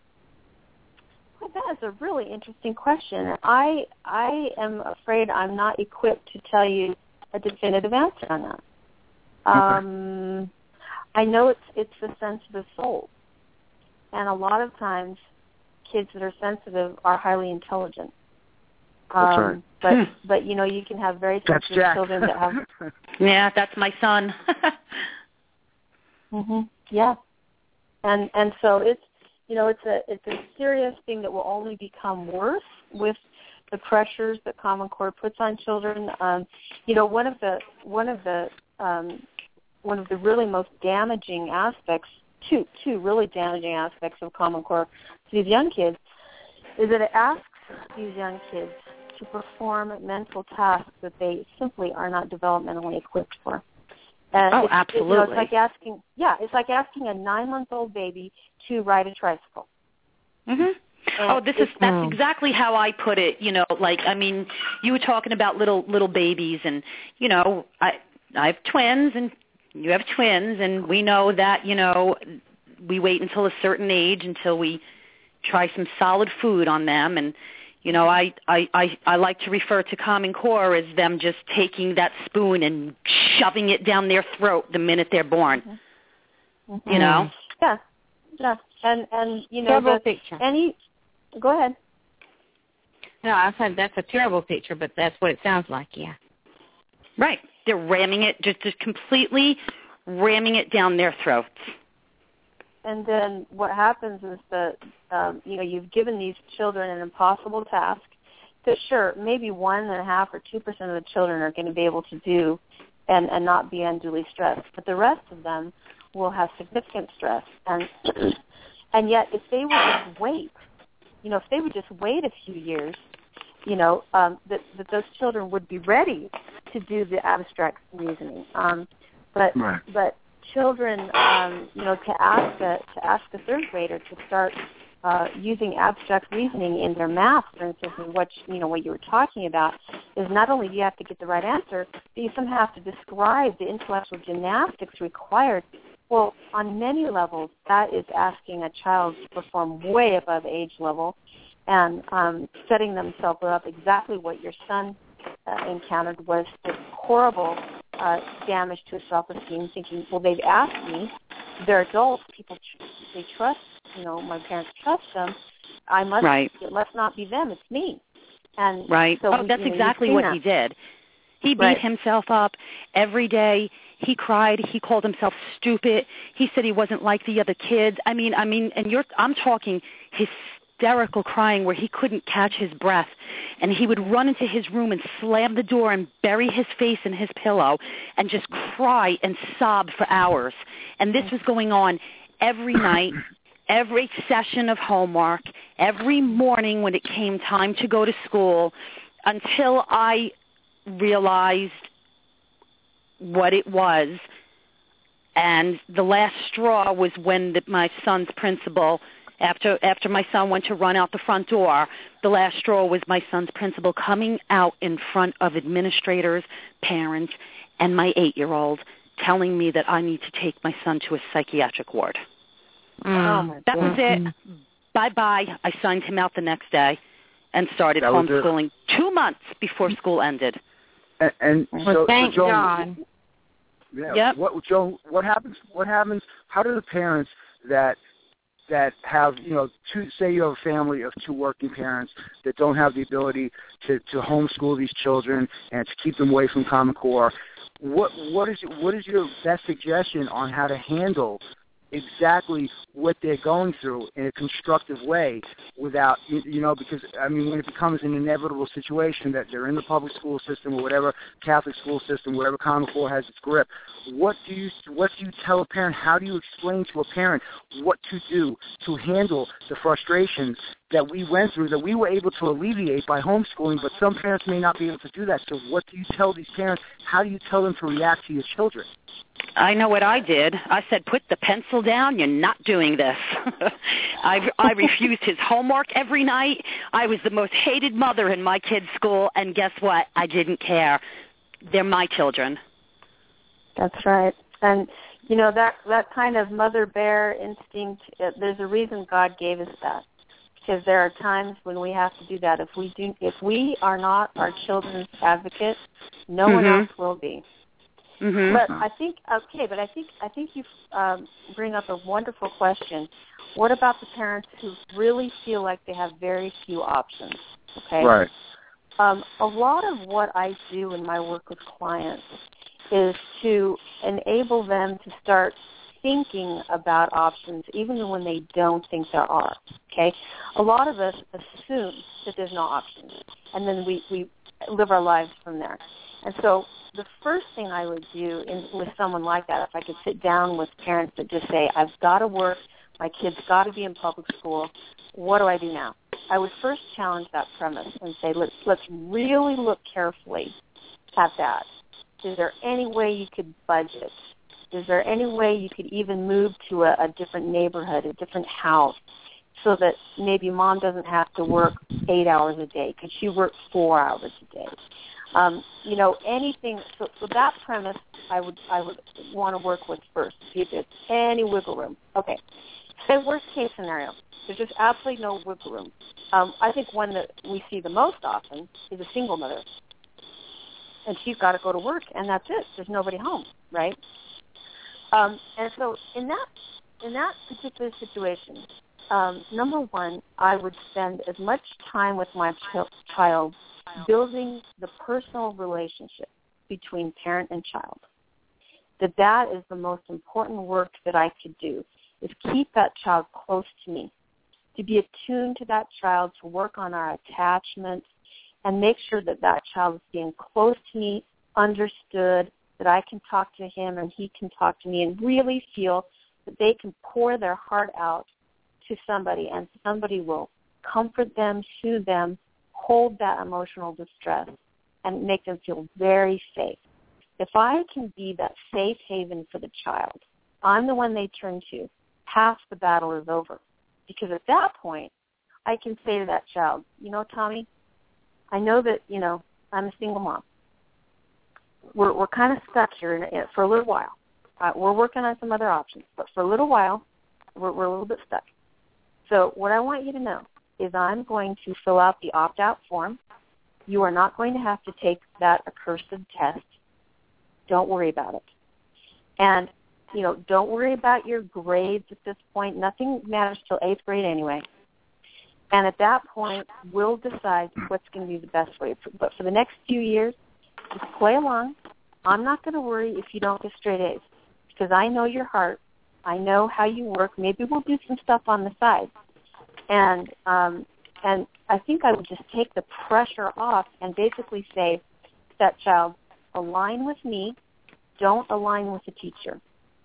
Well, that is a really interesting question. I I am afraid I'm not equipped to tell you a definitive answer on that. Okay. Um, I know it's it's a sensitive soul, and a lot of times, kids that are sensitive are highly intelligent. That's um, right. But Hmm. but you know you can have very That's sensitive Jack. children that have. Yeah, that's my son. hmm Yeah, and and so it's you know it's a it's a serious thing that will only become worse with the pressures that Common Core puts on children. Um, you know, one of the one of the um, one of the really most damaging aspects, two two really damaging aspects of Common Core to these young kids, is that it asks these young kids to perform mental tasks that they simply are not developmentally equipped for. And oh, it's, absolutely. It, you know, it's like asking, yeah, it's like asking a nine-month-old baby to ride a tricycle. Mhm. Oh, this is that's exactly how I put it. You know, like I mean, you were talking about little little babies, and you know, I I have twins, and you have twins, and we know that you know we wait until a certain age until we try some solid food on them, and you know, I, I, I, I like to refer to Common Core as them just taking that spoon and shoving it down their throat the minute they're born. Mm-hmm. You know? Yeah, yeah, and and you know, terrible the, picture. Any, go ahead. No, I said that's a terrible picture, but that's what it sounds like. Yeah. Right. They're ramming it, just, just completely ramming it down their throats. And then what happens is that, um, you know, you've given these children an impossible task that, sure, maybe one and a half or two percent of the children are going to be able to do and, and not be unduly stressed. But the rest of them will have significant stress. And and yet if they would just wait, you know, if they would just wait a few years, you know, um, that, that those children would be ready to do the abstract reasoning. Um, but right. but children, um, you know, to ask a to ask a third grader to start uh, using abstract reasoning in their math, for instance, and what you know what you were talking about, is not only do you have to get the right answer, but you somehow have to describe the intellectual gymnastics required. Well, on many levels, that is asking a child to perform way above age level, and um, setting themselves up exactly what your son uh, encountered was this horrible uh, damage to his self-esteem, thinking, well, they've asked me, they're adults, people, they trust, you know, my parents trust them, I must, right. it must not be them, it's me. And right. So oh, we, that's you know, exactly what that. he did. He beat right. himself up every day. He cried. He called himself stupid. He said he wasn't like the other kids. I mean, I mean, and you're, I'm talking hysterical crying where he couldn't catch his breath, and he would run into his room and slam the door and bury his face in his pillow and just cry and sob for hours. And this was going on every night, every session of homework, every morning when it came time to go to school, until I realized what it was. And the last straw was when the, my son's principal, after after my son went to run out the front door, the last straw was my son's principal coming out in front of administrators, parents, and my eight-year-old, telling me that I need to take my son to a psychiatric ward. Mm. Oh, that was it. Bye-bye. I signed him out the next day and started homeschooling two months before school ended. And, and well, so, thank so Joan, God. Yeah. Yep. What, Joan? What happens? What happens? How do the parents that that have, you know, two, say you have a family of two working parents that don't have the ability to, to homeschool these children and to keep them away from Common Core, what what is what is your best suggestion on how to handle exactly what they're going through in a constructive way without, you, you know, because, I mean, when it becomes an inevitable situation that they're in the public school system or whatever Catholic school system, wherever Common Core has its grip, what do you what do you tell a parent? How do you explain to a parent what to do to handle the frustrations that we went through, that we were able to alleviate by homeschooling, but some parents may not be able to do that. So what do you tell these parents? How do you tell them to react to your children? I know what I did. I said, put the pencil down. You're not doing this. I, I refused his homework every night. I was the most hated mother in my kid's school, and guess what? I didn't care. They're my children. That's right. And, you know, that, that kind of mother bear instinct, it, there's a reason God gave us that. Because there are times when we have to do that. If we do, if we are not our children's advocate, no mm-hmm. one else will be. Mm-hmm. But I think okay. But I think I think you um, bring up a wonderful question. What about the parents who really feel like they have very few options? Okay. Right. Um, a lot of what I do in my work with clients is to enable them to start thinking about options even when they don't think there are, okay? A lot of us assume that there's no options, and then we, we live our lives from there. And so the first thing I would do in, with someone like that, if I could sit down with parents that just say, I've got to work, my kid's got to be in public school, what do I do now? I would first challenge that premise and say, let's, let's really look carefully at that. Is there any way you could budget? Is there any way you could even move to a, a different neighborhood, a different house, so that maybe mom doesn't have to work eight hours a day? Could she work four hours a day? Um, you know, anything. So, so that premise I would I would want to work with first. See if there's any wiggle room. Okay. And worst case scenario, there's just absolutely no wiggle room. Um, I think one that we see the most often is a single mother, and she's got to go to work, and that's it. There's nobody home, right? Um, and so in that in that particular situation, um, number one, I would spend as much time with my ch- child building the personal relationship between parent and child. That that is the most important work that I could do, is keep that child close to me, to be attuned to that child, to work on our attachment, and make sure that that child is being close to me, understood, that I can talk to him and he can talk to me, and really feel that they can pour their heart out to somebody, and somebody will comfort them, soothe them, hold that emotional distress, and make them feel very safe. If I can be that safe haven for the child, I'm the one they turn to. Half the battle is over. Because at that point, I can say to that child, you know, Tommy, I know that, you know, I'm a single mom. We're we're kind of stuck here in, in, for a little while. Uh, we're working on some other options, but for a little while, we're, we're a little bit stuck. So what I want you to know is I'm going to fill out the opt-out form. You are not going to have to take that accursed test. Don't worry about it. And, you know, don't worry about your grades at this point. Nothing matters till eighth grade anyway. And at that point, we'll decide what's going to be the best for you. But for the next few years, just play along. I'm not going to worry if you don't get straight A's because I know your heart. I know how you work. Maybe we'll do some stuff on the side. And um, and I think I would just take the pressure off and basically say to that child, align with me, don't align with the teacher.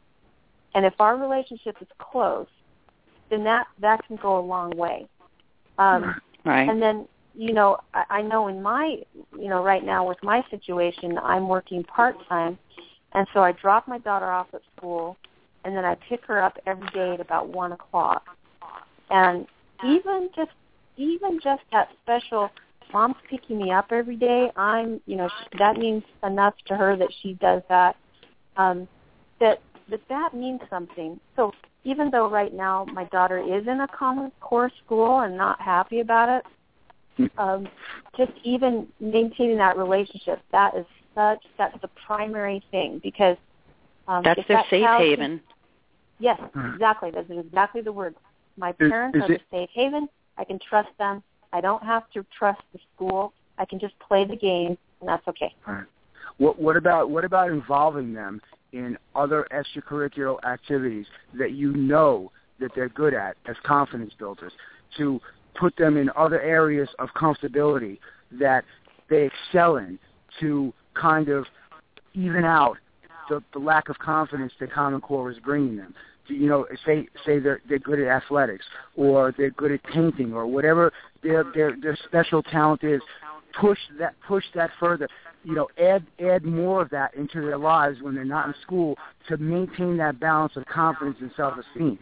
And if our relationship is close, then that, that can go a long way. Um, right. And then, you know, I, I know in my, you know, right now with my situation, I'm working part-time, and so I drop my daughter off at school, and then I pick her up every day at about one o'clock. And even just, even just that special, mom's picking me up every day, I'm, you know, she, that means enough to her that she does that, um, that, that that means something. So even though right now my daughter is in a Common Core school and not happy about it, um, just even maintaining that relationship, that is such, that's the primary thing because um, that's their that safe haven. Can, yes, exactly. That's exactly the word. My parents is, is are it, the safe haven. I can trust them. I don't have to trust the school. I can just play the game, and that's okay. Right. What, what about what about involving them in other extracurricular activities that you know that they're good at as confidence builders, to put them in other areas of comfortability that they excel in to kind of even out the, the lack of confidence that Common Core is bringing them. You know, say say they're they're good at athletics or they're good at painting or whatever their their their special talent is. Push that push that further. You know, add add more of that into their lives when they're not in school to maintain that balance of confidence and self-esteem.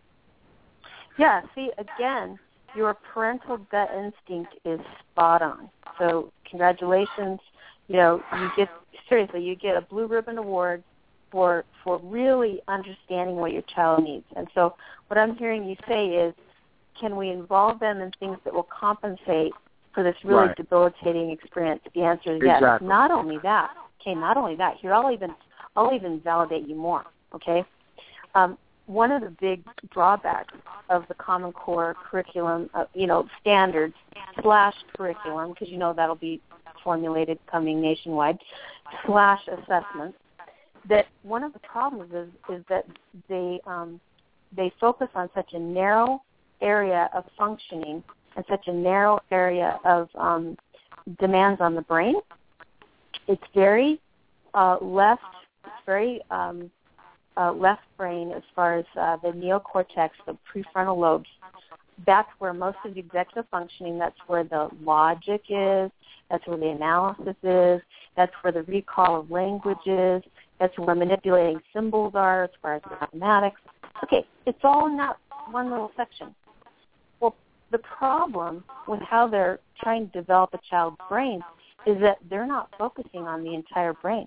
Yeah. See, again, your parental gut instinct is spot on. So congratulations. You know, you get seriously, you get a Blue Ribbon Award for for really understanding what your child needs. And so what I'm hearing you say is, can we involve them in things that will compensate for this really right. debilitating experience? The answer is yes. Exactly. Not only that, okay, not only that, here I'll even I'll even validate you more, okay? Um, one of the big drawbacks of the Common Core curriculum, uh, you know, standards slash curriculum, because you know that'll be formulated coming nationwide, slash assessments, that one of the problems is is that they um, they focus on such a narrow area of functioning and such a narrow area of um, demands on the brain. It's very uh, left, it's very um, uh, left brain as far as uh, the neocortex, the prefrontal lobes. That's where most of the executive functioning, that's where the logic is, that's where the analysis is, that's where the recall of language is, that's where manipulating symbols are as far as mathematics. Okay, it's all in that one little section. Well, the problem with how they're trying to develop a child's brain is that they're not focusing on the entire brain.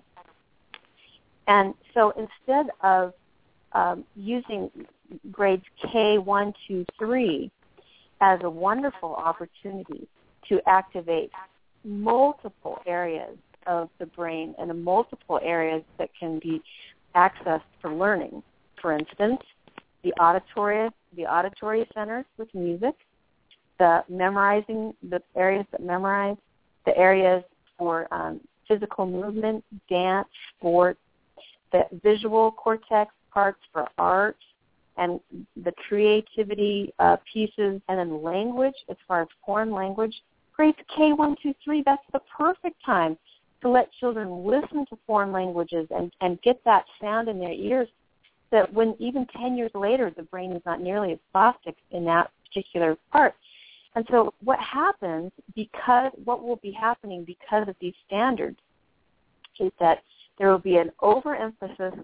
And so instead of um, using grades K one, two, three as a wonderful opportunity to activate multiple areas of the brain and in multiple areas that can be accessed for learning. For instance, the auditory, the auditory centers with music, the memorizing, the areas that memorize, the areas for um, physical movement, dance, sport, the visual cortex parts for art, and the creativity uh, pieces, and then language as far as foreign language. Grades K one, two, three, that's the perfect time to let children listen to foreign languages and, and get that sound in their ears, that when even ten years later the brain is not nearly as plastic in that particular part. And so what happens, because what will be happening because of these standards, is that there will be an overemphasis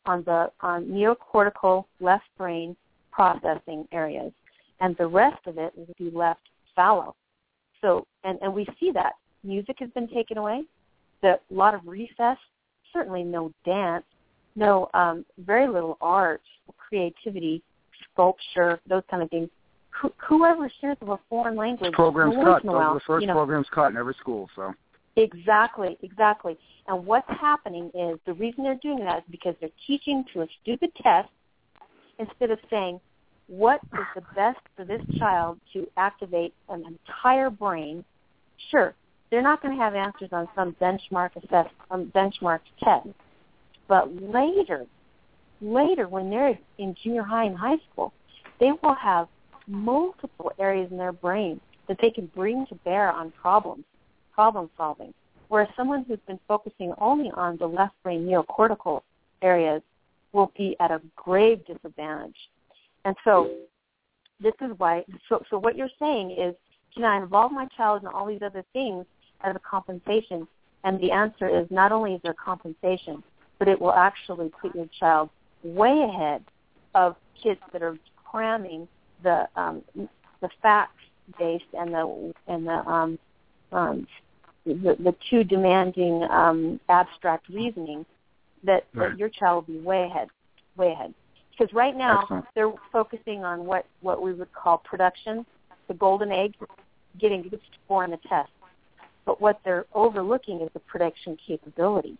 on the on neocortical left brain processing areas, and the rest of it will be left fallow. So, and, and we see that. Music has been taken away. The, a lot of recess, certainly no dance, no um, very little art, creativity, sculpture, those kind of things. Wh- whoever hears of a foreign language, programs once cut. in a Those while, are the first you know, programs cut in every school. So exactly, exactly. And what's happening is the reason they're doing that is because they're teaching to a stupid test instead of saying what is the best for this child to activate an entire brain. Sure, they're not going to have answers on some benchmark assess, um, benchmark test, but later, later when they're in junior high and high school, they will have multiple areas in their brain that they can bring to bear on problems, problem solving. Whereas someone who's been focusing only on the left brain neocortical areas will be at a grave disadvantage. And so this is why, so, so what you're saying is, can I involve my child in all these other things as a compensation? And the answer is not only is there compensation, but it will actually put your child way ahead of kids that are cramming the um, the facts-based and the and the um, um, the, the too demanding um, abstract reasoning. That, right. that your child will be way ahead, way ahead. Because right now Excellent. they're focusing on what, what we would call production, the golden egg, getting good score in the test. But what they're overlooking is the production capability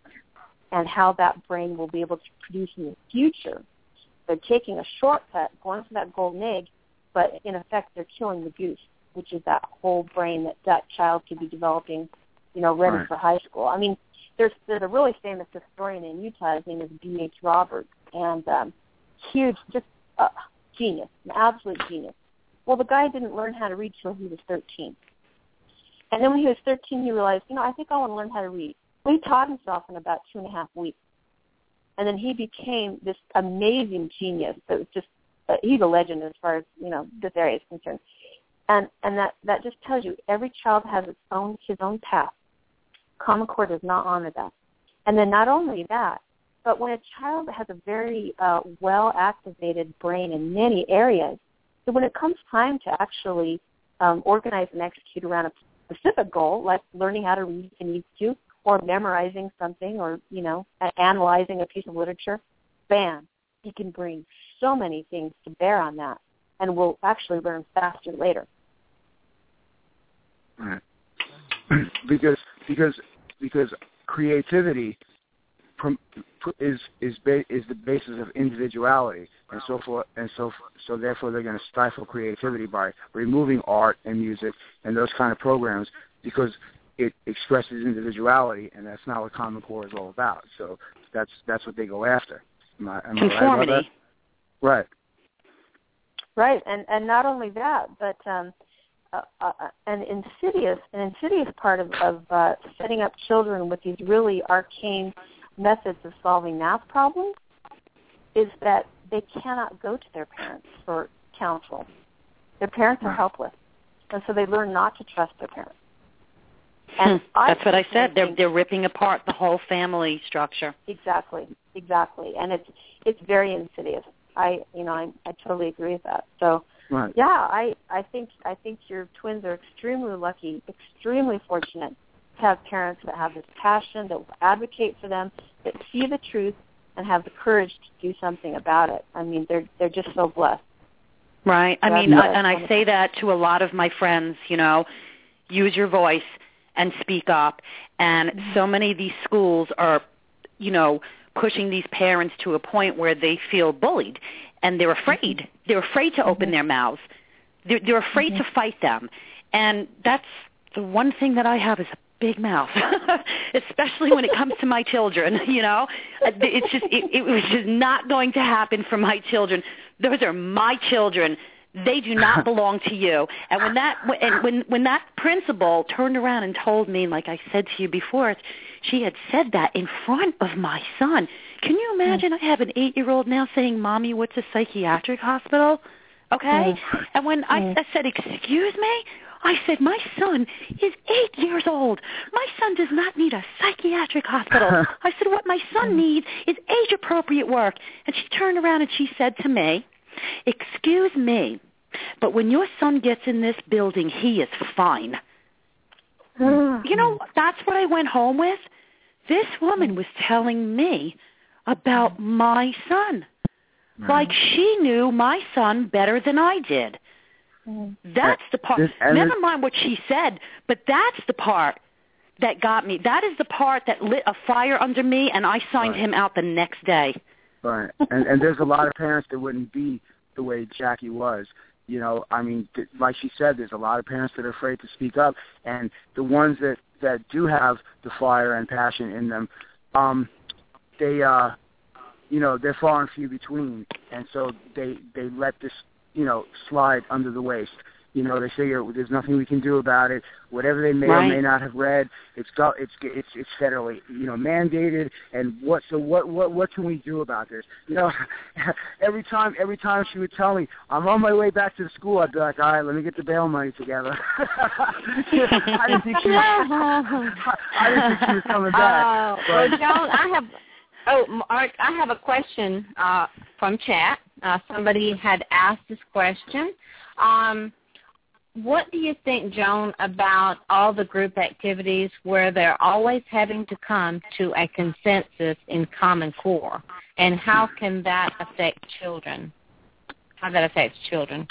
and how that brain will be able to produce in the future. They're taking a shortcut, going for that golden egg, but in effect they're killing the goose, which is that whole brain that that child could be developing, you know, ready right. for high school. I mean, there's, there's a really famous historian in Utah. His name is B H Roberts, and um, huge, just uh, genius, an absolute genius. Well, the guy didn't learn how to read till he was thirteen. And then when he was thirteen, he realized, you know, I think I want to learn how to read. Well, he taught himself in about two and a half weeks. And then he became this amazing genius that was just, uh, he's a legend as far as, you know, this area is concerned. And and that, that just tells you every child has its own, his own path. Common Core does not honor that. And then not only that, but when a child has a very uh, well-activated brain in many areas, so when it comes time to actually um, organize and execute around a specific goal, like learning how to read if he needs to, or memorizing something, or, you know, analyzing a piece of literature, bam, he can bring so many things to bear on that, and will actually learn faster later. Right. because because because creativity prom, is is ba- is the basis of individuality, and so forth, and so so therefore they're going to stifle creativity by removing art and music and those kind of programs because it expresses individuality, and that's not what Common Core is all about. So that's that's what they go after. Am I, am I right about that? Right. Right, and and not only that, but um, uh, uh, an insidious an insidious part of, of uh, setting up children with these really arcane methods of solving math problems is that they cannot go to their parents for counsel. Their parents are helpless, and so they learn not to trust their parents. And hmm. That's what I said. They're they're ripping apart the whole family structure. Exactly, exactly, and it's it's very insidious. I you know I I totally agree with that. So right. yeah, I I think I think your twins are extremely lucky, extremely fortunate to have parents that have this passion, that will advocate for them, that see the truth and have the courage to do something about it. I mean, they're they're just so blessed. Right. I That's mean, I, that's and I wonderful. say that to a lot of my friends. You know, use your voice and speak up. And Mm-hmm. so many of these schools are, you know, pushing these parents to a point where they feel bullied, and they're afraid. They're afraid to open Mm-hmm. their mouths. They're, they're afraid Mm-hmm. to fight them. And that's the one thing that I have is a big mouth, especially when it comes to my children. You know, it's just it, it was just not going to happen for my children. Those are my children. They do not belong to you. And when that and when when that principal turned around and told me, like I said to you before, she had said that in front of my son. Can you imagine? I have an eight-year-old now saying, "Mommy, what's a psychiatric hospital?" Okay. And when I, I said, "Excuse me," I said, my son is eight years old. My son does not need a psychiatric hospital. I said, what my son needs is age-appropriate work. And she turned around and she said to me, excuse me, but when your son gets in this building, he is fine. You know, that's what I went home with. This woman was telling me about my son. Like she knew my son better than I did. That's the part. Never mind what she said, but that's the part that got me. That is the part that lit a fire under me, and I signed him out the next day. Right. And, and there's a lot of parents that wouldn't be the way Jackie was. You know, I mean, th- like she said, there's a lot of parents that are afraid to speak up, and the ones that, that do have the fire and passion in them, um, they, uh, you know, they're far and few between, and so they they let this, you know, slide under the waist. You know, they figure there's nothing we can do about it. Whatever they may right. or may not have read, it's got, it's it's it's federally, you know, mandated. And what so what what what can we do about this? You know, every time every time she would tell me I'm on my way back to the school, I'd be like, all right, let me get the bail money together. I didn't think she was, I didn't think she was coming back. Oh, well, Joan, I have oh Mark, I have a question uh, from chat. Uh, somebody had asked this question. Um, What do you think, Joan, about all the group activities where they're always having to come to a consensus in Common Core, and how can that affect children? How that affects children?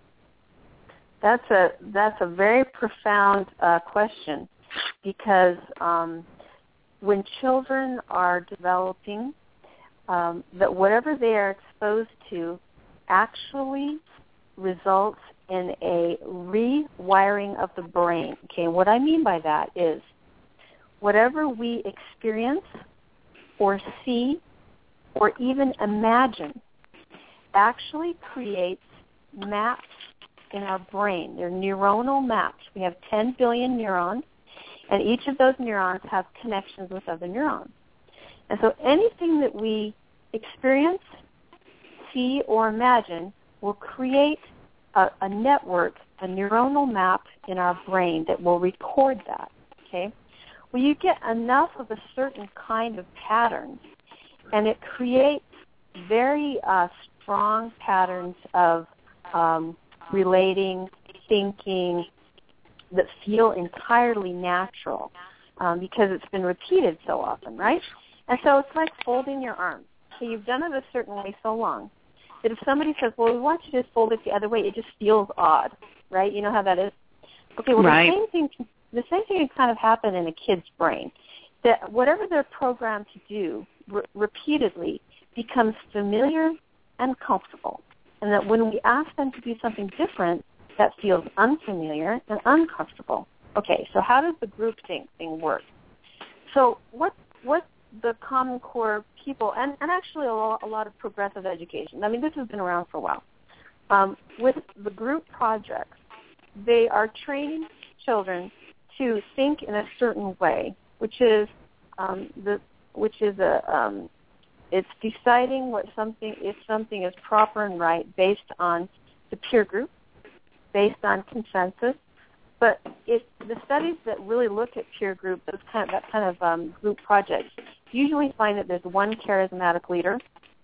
That's a that's a very profound uh, question, because um, when children are developing, um, that whatever they are exposed to actually results in a rewiring of the brain. Okay, what I mean by that is whatever we experience or see or even imagine actually creates maps in our brain. They're neuronal maps. We have ten billion neurons, and each of those neurons have connections with other neurons. And so anything that we experience, see, or imagine will create A, a network, a neuronal map in our brain that will record that, okay? Well, you get enough of a certain kind of pattern, and it creates very uh, strong patterns of um, relating, thinking, that feel entirely natural um, because it's been repeated so often, right? And so it's like folding your arms. So you've done it a certain way so long that if somebody says, well, we want you to fold it the other way, it just feels odd, right? You know how that is? Okay, well, right. the same thing can, the same thing can kind of happen in a kid's brain, that whatever they're programmed to do re- repeatedly becomes familiar and comfortable, and that when we ask them to do something different, that feels unfamiliar and uncomfortable. Okay, so how does the group think thing work? So what what the Common Core people, and, and actually a lot, a lot of progressive education, I mean, this has been around for a while, um, with the group projects, they are training children to think in a certain way, which is um, the which is a um, it's deciding what something if something is proper and right based on the peer group, based on consensus. But it, the studies that really look at peer group, those kind of, that kind of um, group projects, usually find that there's one charismatic leader,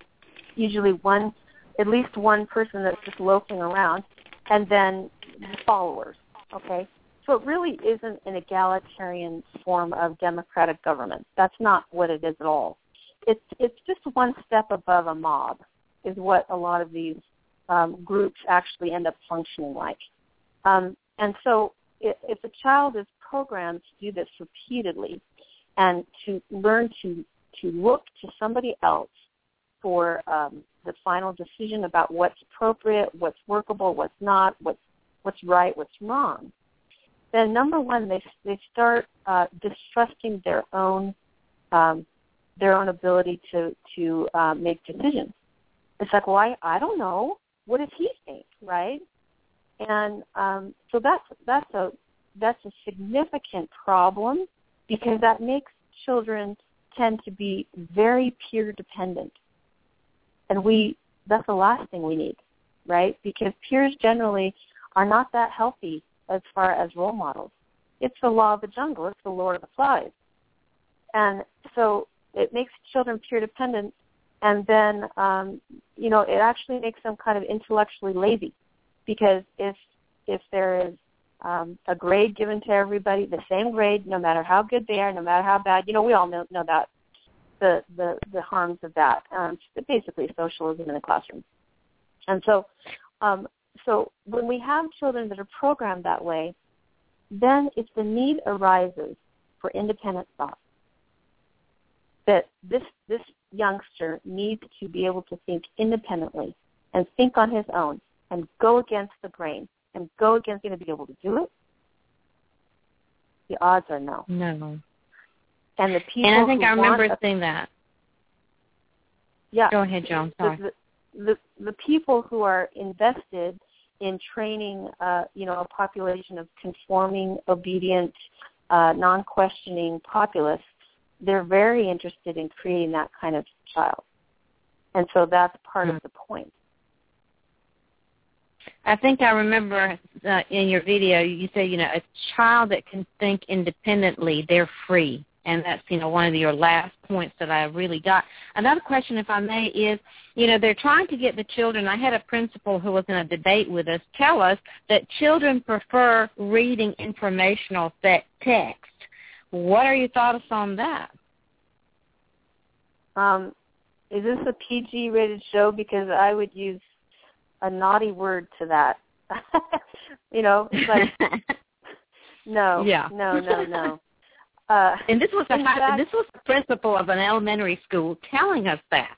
usually one, at least one person that's just loafing around, and then the followers, okay? So it really isn't an egalitarian form of democratic government. That's not what it is at all. It's it's just one step above a mob is what a lot of these um, groups actually end up functioning like. Um, and so if, if a child is programmed to do this repeatedly and to learn to, to look to somebody else for um, the final decision about what's appropriate, what's workable, what's not, what's what's right, what's wrong, then number one, they they start uh, distrusting their own um, their own ability to to uh, make decisions. It's like, well, I, I don't know. What does he think, right? And um, so that's that's a that's a significant problem because that makes children tend to be very peer dependent, and we that's the last thing we need, right? Because peers generally are not that healthy as far as role models. It's the law of the jungle. It's the Lord of the Flies. And so it makes children peer dependent, and then, um, you know, it actually makes them kind of intellectually lazy, because if if there is um, a grade given to everybody, the same grade, no matter how good they are, no matter how bad, you know, we all know, know that, the, the, the harms of that. Um, basically socialism in the classroom. And so, um, so when we have children that are programmed that way, then if the need arises for independent thought, that this this youngster needs to be able to think independently and think on his own and go against the grain and go against going to be able to do it, the odds are no. No. And the people and I think who I remember want a, seeing that. Yeah. Go ahead, Joan. Sorry. The, the, the, the people who are invested in training, uh, you know, a population of conforming, obedient, uh, non-questioning populace, they're very interested in creating that kind of child. And so that's part mm-hmm. of the point. I think I remember uh, in your video you said, you know, a child that can think independently, they're free. And that's, you know, one of your last points that I really got. Another question, if I may, is, you know, they're trying to get the children. I had a principal who was in a debate with us tell us that children prefer reading informational text. What are your thoughts on that? Um, is this a P G-rated show? Because I would use a naughty word to that. You know, it's like, no, yeah. no, no, no. Uh, and this was a high, fact, this was the principal of an elementary school telling us that.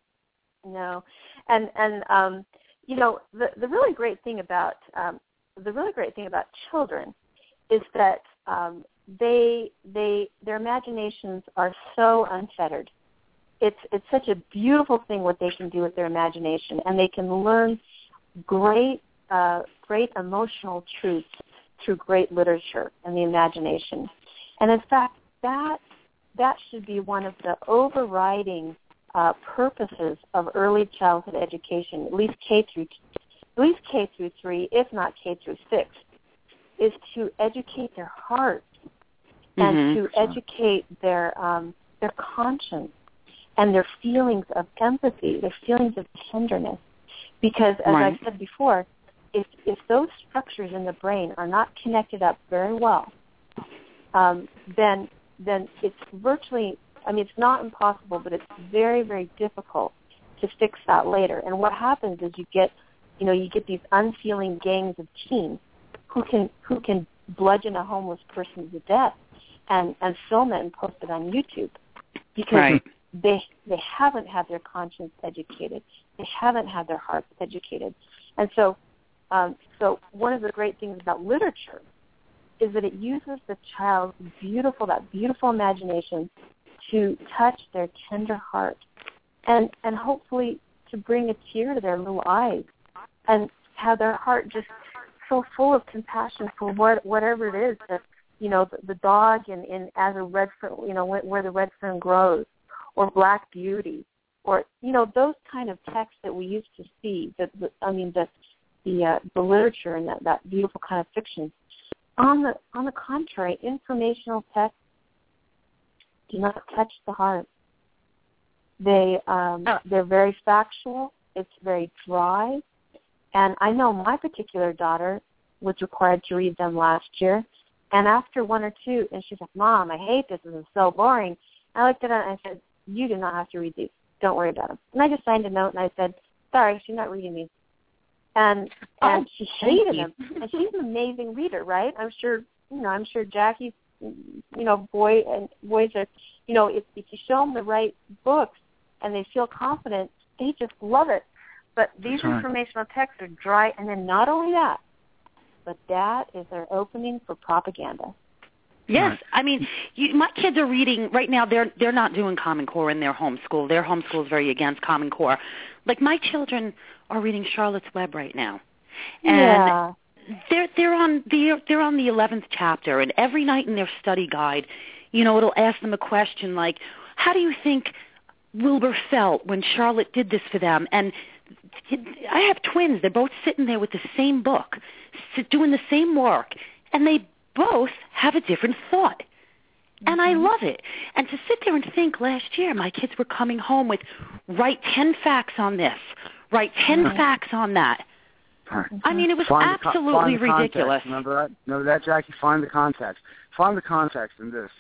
No, and and um, you know, the the really great thing about um, the really great thing about children is that um, they they their imaginations are so unfettered. It's it's such a beautiful thing what they can do with their imagination, and they can learn great uh, great emotional truths through great literature and the imagination. And in fact, that that should be one of the overriding uh, purposes of early childhood education, at least K through at least K through three, if not K through six, is to educate their hearts and mm-hmm. to educate their um, their conscience and their feelings of empathy, their feelings of tenderness. Because, as right. I said before, if if those structures in the brain are not connected up very well, Um, then then it's virtually, I mean, it's not impossible, but it's very, very difficult to fix that later. And what happens is you get, you know, you get these unfeeling gangs of teens who can who can bludgeon a homeless person to death and, and film it and post it on YouTube because right. they they haven't had their conscience educated. They haven't had their hearts educated. And so, um, so one of the great things about literature is that it uses the child's beautiful, that beautiful imagination to touch their tender heart and, and hopefully to bring a tear to their little eyes and have their heart just so full of compassion for what, whatever it is that, you know, the, the dog in, in as a red fern, you know, where, where the red fern grows, or Black Beauty, or, you know, those kind of texts that we used to see, the, the, I mean, the, the, uh, the literature and that, that beautiful kind of fiction. On the on the contrary, informational texts do not touch the heart. They um, oh. they're very factual. It's very dry, and I know my particular daughter was required to read them last year, and after one or two, and she's like, "Mom, I hate this. This is so boring." I looked at her and I said, "You do not have to read these. Don't worry about them." And I just signed a note and I said, "Sorry, she's not reading these." And and oh, she hated him. And she's an amazing reader, right? I'm sure, you know, I'm sure Jackie's, you know, boy and boys are, you know, if, if you show them the right books and they feel confident, they just love it. But these right. informational texts are dry. And then not only that, but that is their opening for propaganda. Yes, I mean, you, my kids are reading right now. They're they're not doing Common Core in their homeschool. Their homeschool is very against Common Core. Like my children are reading Charlotte's Web right now, and yeah. they're they're on the they're on the eleventh chapter. And every night in their study guide, you know, it'll ask them a question like, "How do you think Wilbur felt when Charlotte did this for them?" And I have twins. They're both sitting there with the same book, doing the same work, and they both have a different thought. And I love it. And to sit there and think last year my kids were coming home with, write ten facts on this, write ten mm-hmm. facts on that. Mm-hmm. I mean, it was find absolutely the con- ridiculous. Remember that? Remember that, Jackie? Find the context. Find the context in this.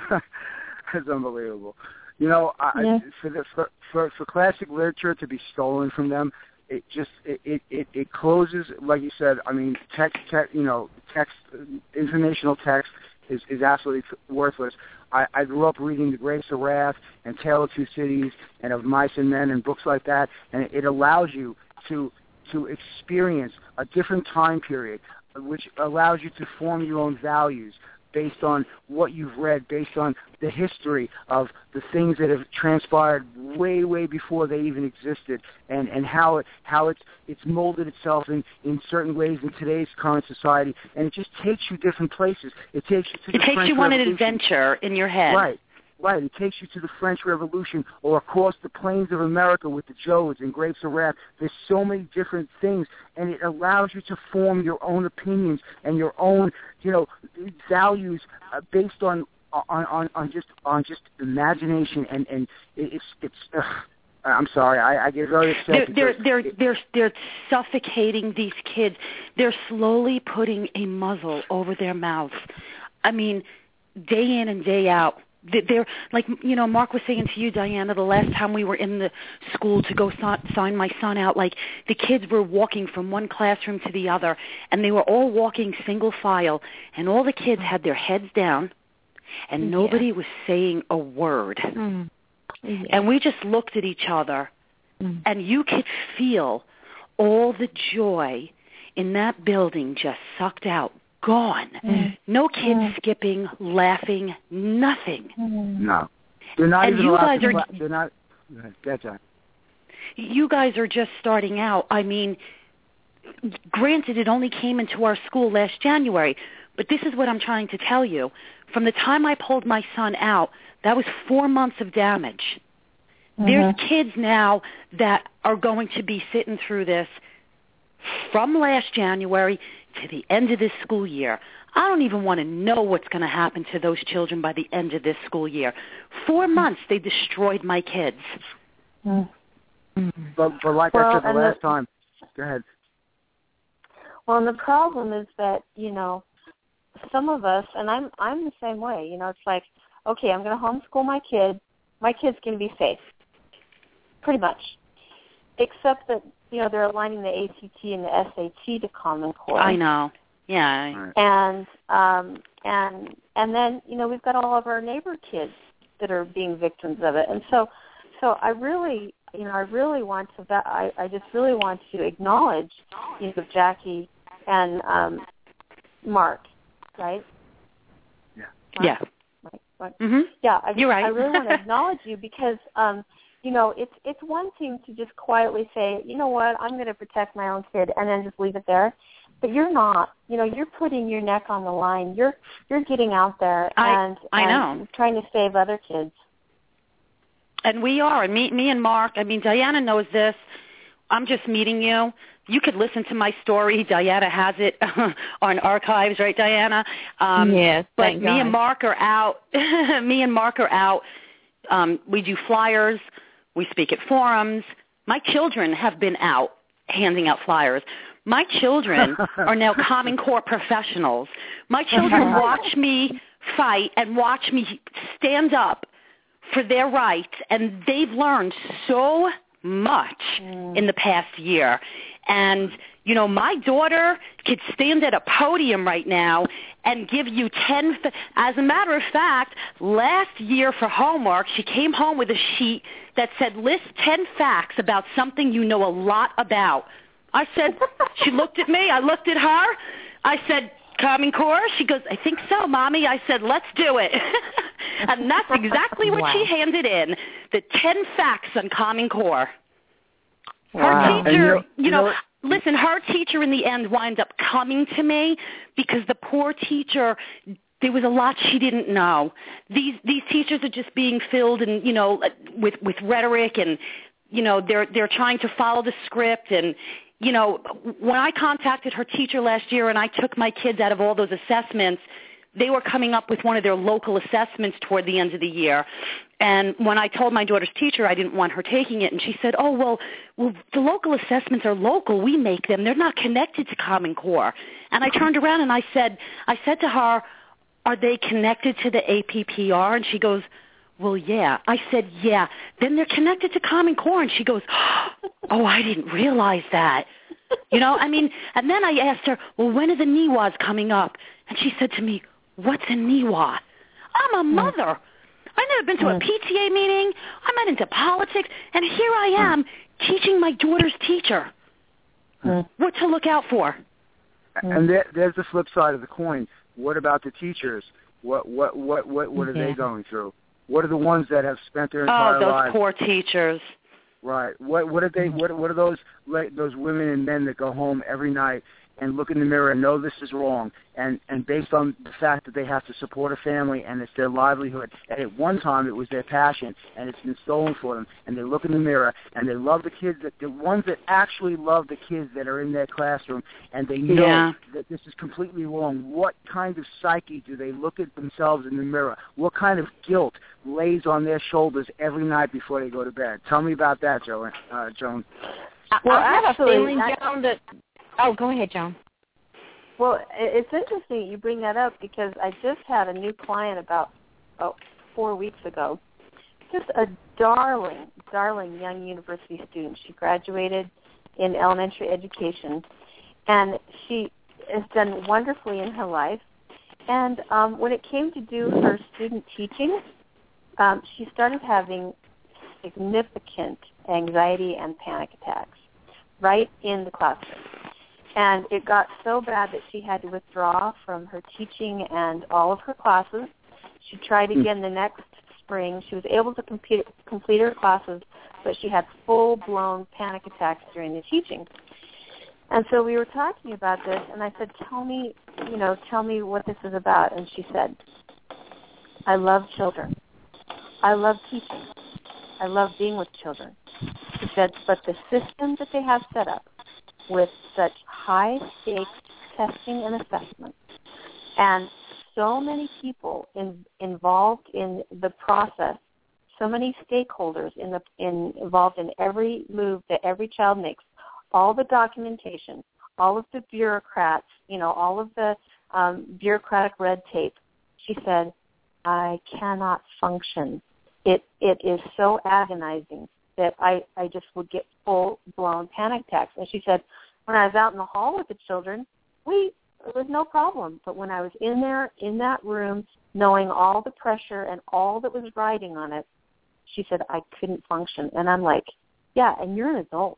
It's unbelievable. You know, I, yeah. for, the, for for for classic literature to be stolen from them, it just it it, it, it closes, like you said. I mean, text, text you know, text, informational text. Is, is absolutely worthless. I, I grew up reading The Grapes of Wrath and Tale of Two Cities and Of Mice and Men and books like that, and it, it allows you to to experience a different time period, which allows you to form your own values based on what you've read, based on the history of the things that have transpired way, way before they even existed, and, and how it how it's it's molded itself in, in certain ways in today's current society, and it just takes you different places. It takes you to it the takes French you on an Revolution. adventure in your head. Right. Right, it takes you to the French Revolution or across the plains of America with the Jodes and Grapes of Wrath. There's so many different things, and it allows you to form your own opinions and your own, you know, values uh, based on on, on on just on just imagination. And and it's it's. Uh, I'm sorry, I, I get very upset. They're they're they're, it, they're they're suffocating these kids. They're slowly putting a muzzle over their mouths. I mean, day in and day out. They're like, you know, Mark was saying to you, Diana, the last time we were in the school to go sign my son out, like the kids were walking from one classroom to the other, and they were all walking single file, and all the kids had their heads down, and yeah. nobody was saying a word. Mm. Yeah. And we just looked at each other, mm. and you could feel all the joy in that building just sucked out. Gone. Mm. No kids mm. skipping, laughing, nothing. No. They're not and even you allowed guys to are, cla- they're not, that's right. You guys are just starting out. I mean, granted, it only came into our school last January, but this is what I'm trying to tell you. From the time I pulled my son out, that was four months of damage. Mm-hmm. There's kids now that are going to be sitting through this from last January to the end of this school year. I don't even want to know what's going to happen to those children by the end of this school year. Four months, they destroyed my kids. Mm-hmm. But, but like well, I said the last the, time, go ahead. Well, and the problem is that, you know, some of us, and I'm I'm the same way, you know, it's like, okay, I'm going to homeschool my kid. My kid's going to be safe, pretty much, except that, you know, they're aligning the A C T and the S A T to Common Core. I know. Yeah. And um, and and then, you know, we've got all of our neighbor kids that are being victims of it. And so, so I really, you know, I really want to, I, I just really want to acknowledge, you know, Jackie and um, Mark, right? Yeah. Mark? Yeah. Right. Right. Mm-hmm. Yeah. I, You're right. I really want to acknowledge you because. Um, You know, it's it's one thing to just quietly say, you know what, I'm going to protect my own kid, and then just leave it there. But you're not. You know, you're putting your neck on the line. You're you're getting out there and, I, I and know. trying to save other kids. And we are. And me, me and Mark. I mean, Diana knows this. I'm just meeting you. You could listen to my story. Diana has it on archives, right, Diana? Um, yes. But thank me God. and Mark are out. me and Mark are out. Um, we do flyers. We speak at forums. My children have been out handing out flyers. My children are now Common Core professionals. My children watch me fight and watch me stand up for their rights, and they've learned so much mm. in the past year. And, you know, my daughter could stand at a podium right now and give you ten, as a matter of fact, last year for homework, she came home with a sheet that said, list ten facts about something you know a lot about. I said, she looked at me, I looked at her, I said, Common Core? She goes, I think so, Mommy. I said, let's do it. And that's exactly what wow. she handed in, the ten facts on Common Core. Her wow. teacher, you know, you you know, know listen, her teacher in the end wound up coming to me because the poor teacher, there was a lot she didn't know. These these teachers are just being filled and, you know, with, with rhetoric and you know, they're they're trying to follow the script. And, you know, when I contacted her teacher last year and I took my kids out of all those assessments, they were coming up with one of their local assessments toward the end of the year. And when I told my daughter's teacher I didn't want her taking it, and she said, oh, well, well, the local assessments are local. We make them. They're not connected to Common Core. And I turned around and I said, I said to her, are they connected to the A P P R? And she goes, well, yeah. I said, yeah. Then they're connected to Common Core. And she goes, oh, I didn't realize that. You know, I mean, and then I asked her, well, when are the N E W As coming up? And she said to me, what's a N E W A? I'm a mother. I've never been to a P T A meeting. I'm not into politics. And here I am teaching my daughter's teacher what to look out for. And there, there's the flip side of the coin. What about the teachers? What what what what, what are yeah. they going through? What are the ones that have spent their entire lives? Oh, those lives? poor teachers. Right. What what are they? What what are those those women and men that go home every night and look in the mirror and know this is wrong, and, and based on the fact that they have to support a family and it's their livelihood, and at one time it was their passion, and it's been stolen for them, and they look in the mirror, and they love the kids, that the ones that actually love the kids that are in their classroom, and they know yeah. that this is completely wrong. What kind of psyche do they look at themselves in the mirror? What kind of guilt lays on their shoulders every night before they go to bed? Tell me about that, jo- uh, Joan. Well, I have actually, a feeling, I, Joan, that... Oh, go ahead, Joan. Well, it's interesting you bring that up because I just had a new client about oh, four weeks ago. Just a darling, darling young university student. She graduated in elementary education, and she has done wonderfully in her life. And um, when it came to do her student teaching, um, she started having significant anxiety and panic attacks right in the classroom. And it got so bad that she had to withdraw from her teaching and all of her classes. She tried again the next spring. She was able to complete, complete her classes, but she had full-blown panic attacks during the teaching. And so we were talking about this, and I said, tell me, you know, tell me what this is about. And she said, I love children. I love teaching. I love being with children. She said, but the system that they have set up with such high-stakes testing and assessment, and so many people in, involved in the process, so many stakeholders in the, in, involved in every move that every child makes, all the documentation, all of the bureaucrats, you know, all of the um, bureaucratic red tape. She said, I cannot function. It It is so agonizing that I, I just would get full-blown panic attacks. And she said, when I was out in the hall with the children, we it was no problem. But when I was in there, in that room, knowing all the pressure and all that was riding on it, she said, I couldn't function. And I'm like, yeah, and you're an adult.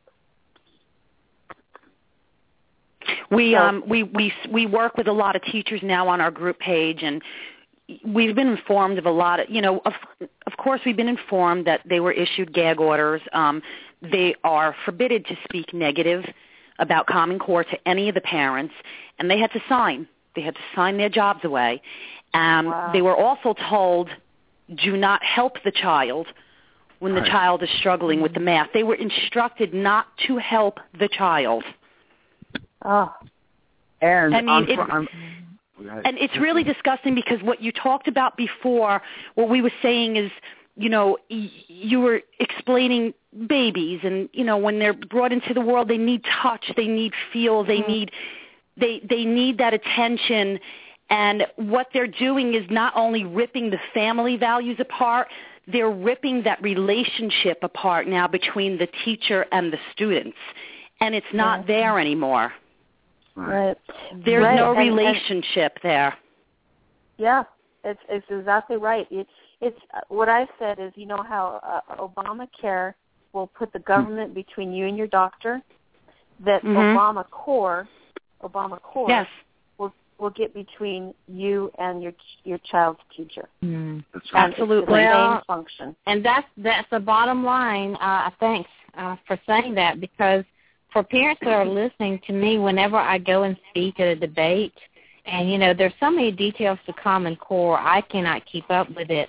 We so, um we, we we work with a lot of teachers now on our group page, and we've been informed of a lot of, you know, of, of course we've been informed that they were issued gag orders. Um, they are forbidden to speak negative about Common Core to any of the parents, and they had to sign. They had to sign their jobs away. Um, wow. They were also told, do not help the child when the right. child is struggling with the math. They were instructed not to help the child. Oh. And I mean, I'm, it's, I'm, and it's really disgusting because what you talked about before, what we were saying is, you know, y- you were explaining babies, and, you know, when they're brought into the world, they need touch, they need feel, they mm-hmm. need they they need that attention. And what they're doing is not only ripping the family values apart, they're ripping that relationship apart now between the teacher and the students. And it's not yeah. there anymore. Right. There's right. no and, relationship and, there. Yeah, it's it's exactly right. It, it's what I said is, you know how uh, Obamacare will put the government mm-hmm. between you and your doctor, that mm-hmm. Obamacare, Obamacare yes. will will get between you and your your child's teacher. Mm. That's right. Absolutely. It's the well, same function. And that's that's the bottom line. Uh, thanks uh, for saying that, because for parents that are listening to me, whenever I go and speak at a debate, and, you know, there's so many details to Common Core, I cannot keep up with it.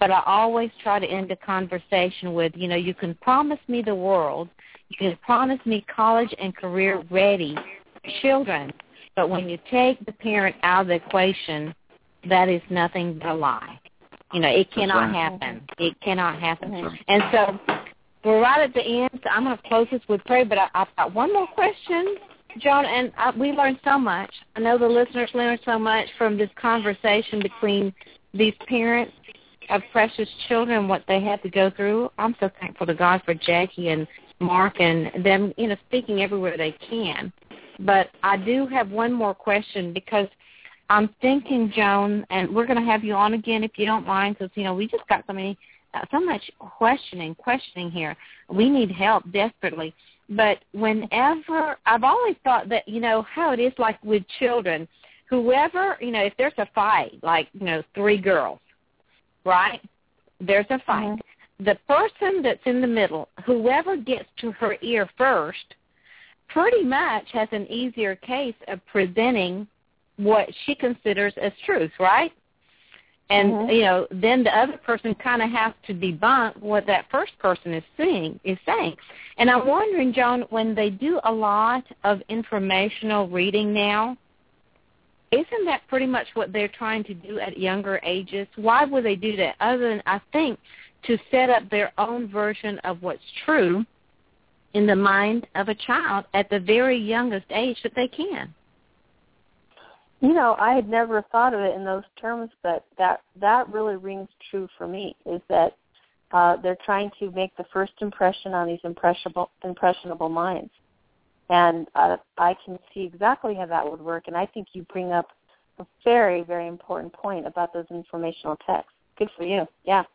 but I always try to end the conversation with, you know, you can promise me the world, you can promise me college and career ready children, but when you take the parent out of the equation, that is nothing but a lie. You know, it cannot right. happen. It cannot happen. Right. And so we're right at the end, so I'm going to close this with prayer, but I, I've got one more question, Joan, and I, we learned so much. I know the listeners learned so much from this conversation between these parents of precious children and what they had to go through. I'm so thankful to God for Jackie and Mark and them, you know, speaking everywhere they can. But I do have one more question because I'm thinking, Joan, and we're going to have you on again if you don't mind, because, you know, we just got so many, uh, so much questioning, questioning here. We need help desperately. But whenever, I've always thought that, you know, how it is like with children, whoever, you know, if there's a fight, like, you know, three girls, right? There's a fight. Mm-hmm. The person that's in the middle, whoever gets to her ear first, pretty much has an easier case of presenting what she considers as truth, right? And, mm-hmm. you know, then the other person kind of has to debunk what that first person is saying, is saying. And I'm wondering, Joan, when they do a lot of informational reading now, isn't that pretty much what they're trying to do at younger ages? Why would they do that? Other than, I think, to set up their own version of what's true in the mind of a child at the very youngest age that they can. You know, I had never thought of it in those terms, but that that really rings true for me, is that uh, they're trying to make the first impression on these impressionable, impressionable minds. And uh, I can see exactly how that would work, and I think you bring up a very, very important point about those informational texts. Good for you, yeah.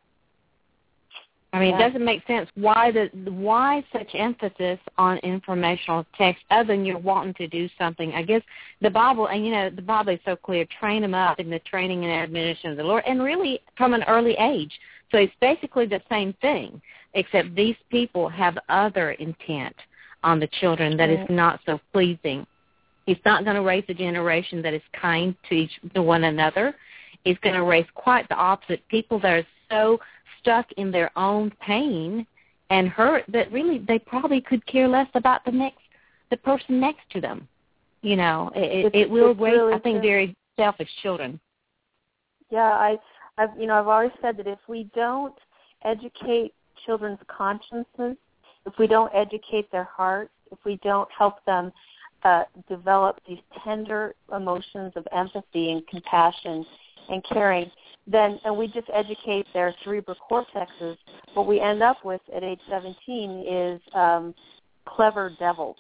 I mean, yeah. It doesn't make sense. Why the why such emphasis on informational text other than you're wanting to do something? I guess the Bible, and you know, the Bible is so clear, train them up in the training and admonition of the Lord, and really from an early age. So it's basically the same thing, except these people have other intent on the children that is not so pleasing. It's not going to raise a generation that is kind to each to one another. It's going to raise quite the opposite, people that are so stuck in their own pain and hurt that really they probably could care less about the next the person next to them. You know, it, it's, it will raise, really I think, true. very selfish children. Yeah, I, I've you know I've always said that if we don't educate children's consciences, if we don't educate their hearts, if we don't help them uh, develop these tender emotions of empathy and compassion and caring, then and we just educate their cerebral cortexes, what we end up with at age seventeen is um, clever devils.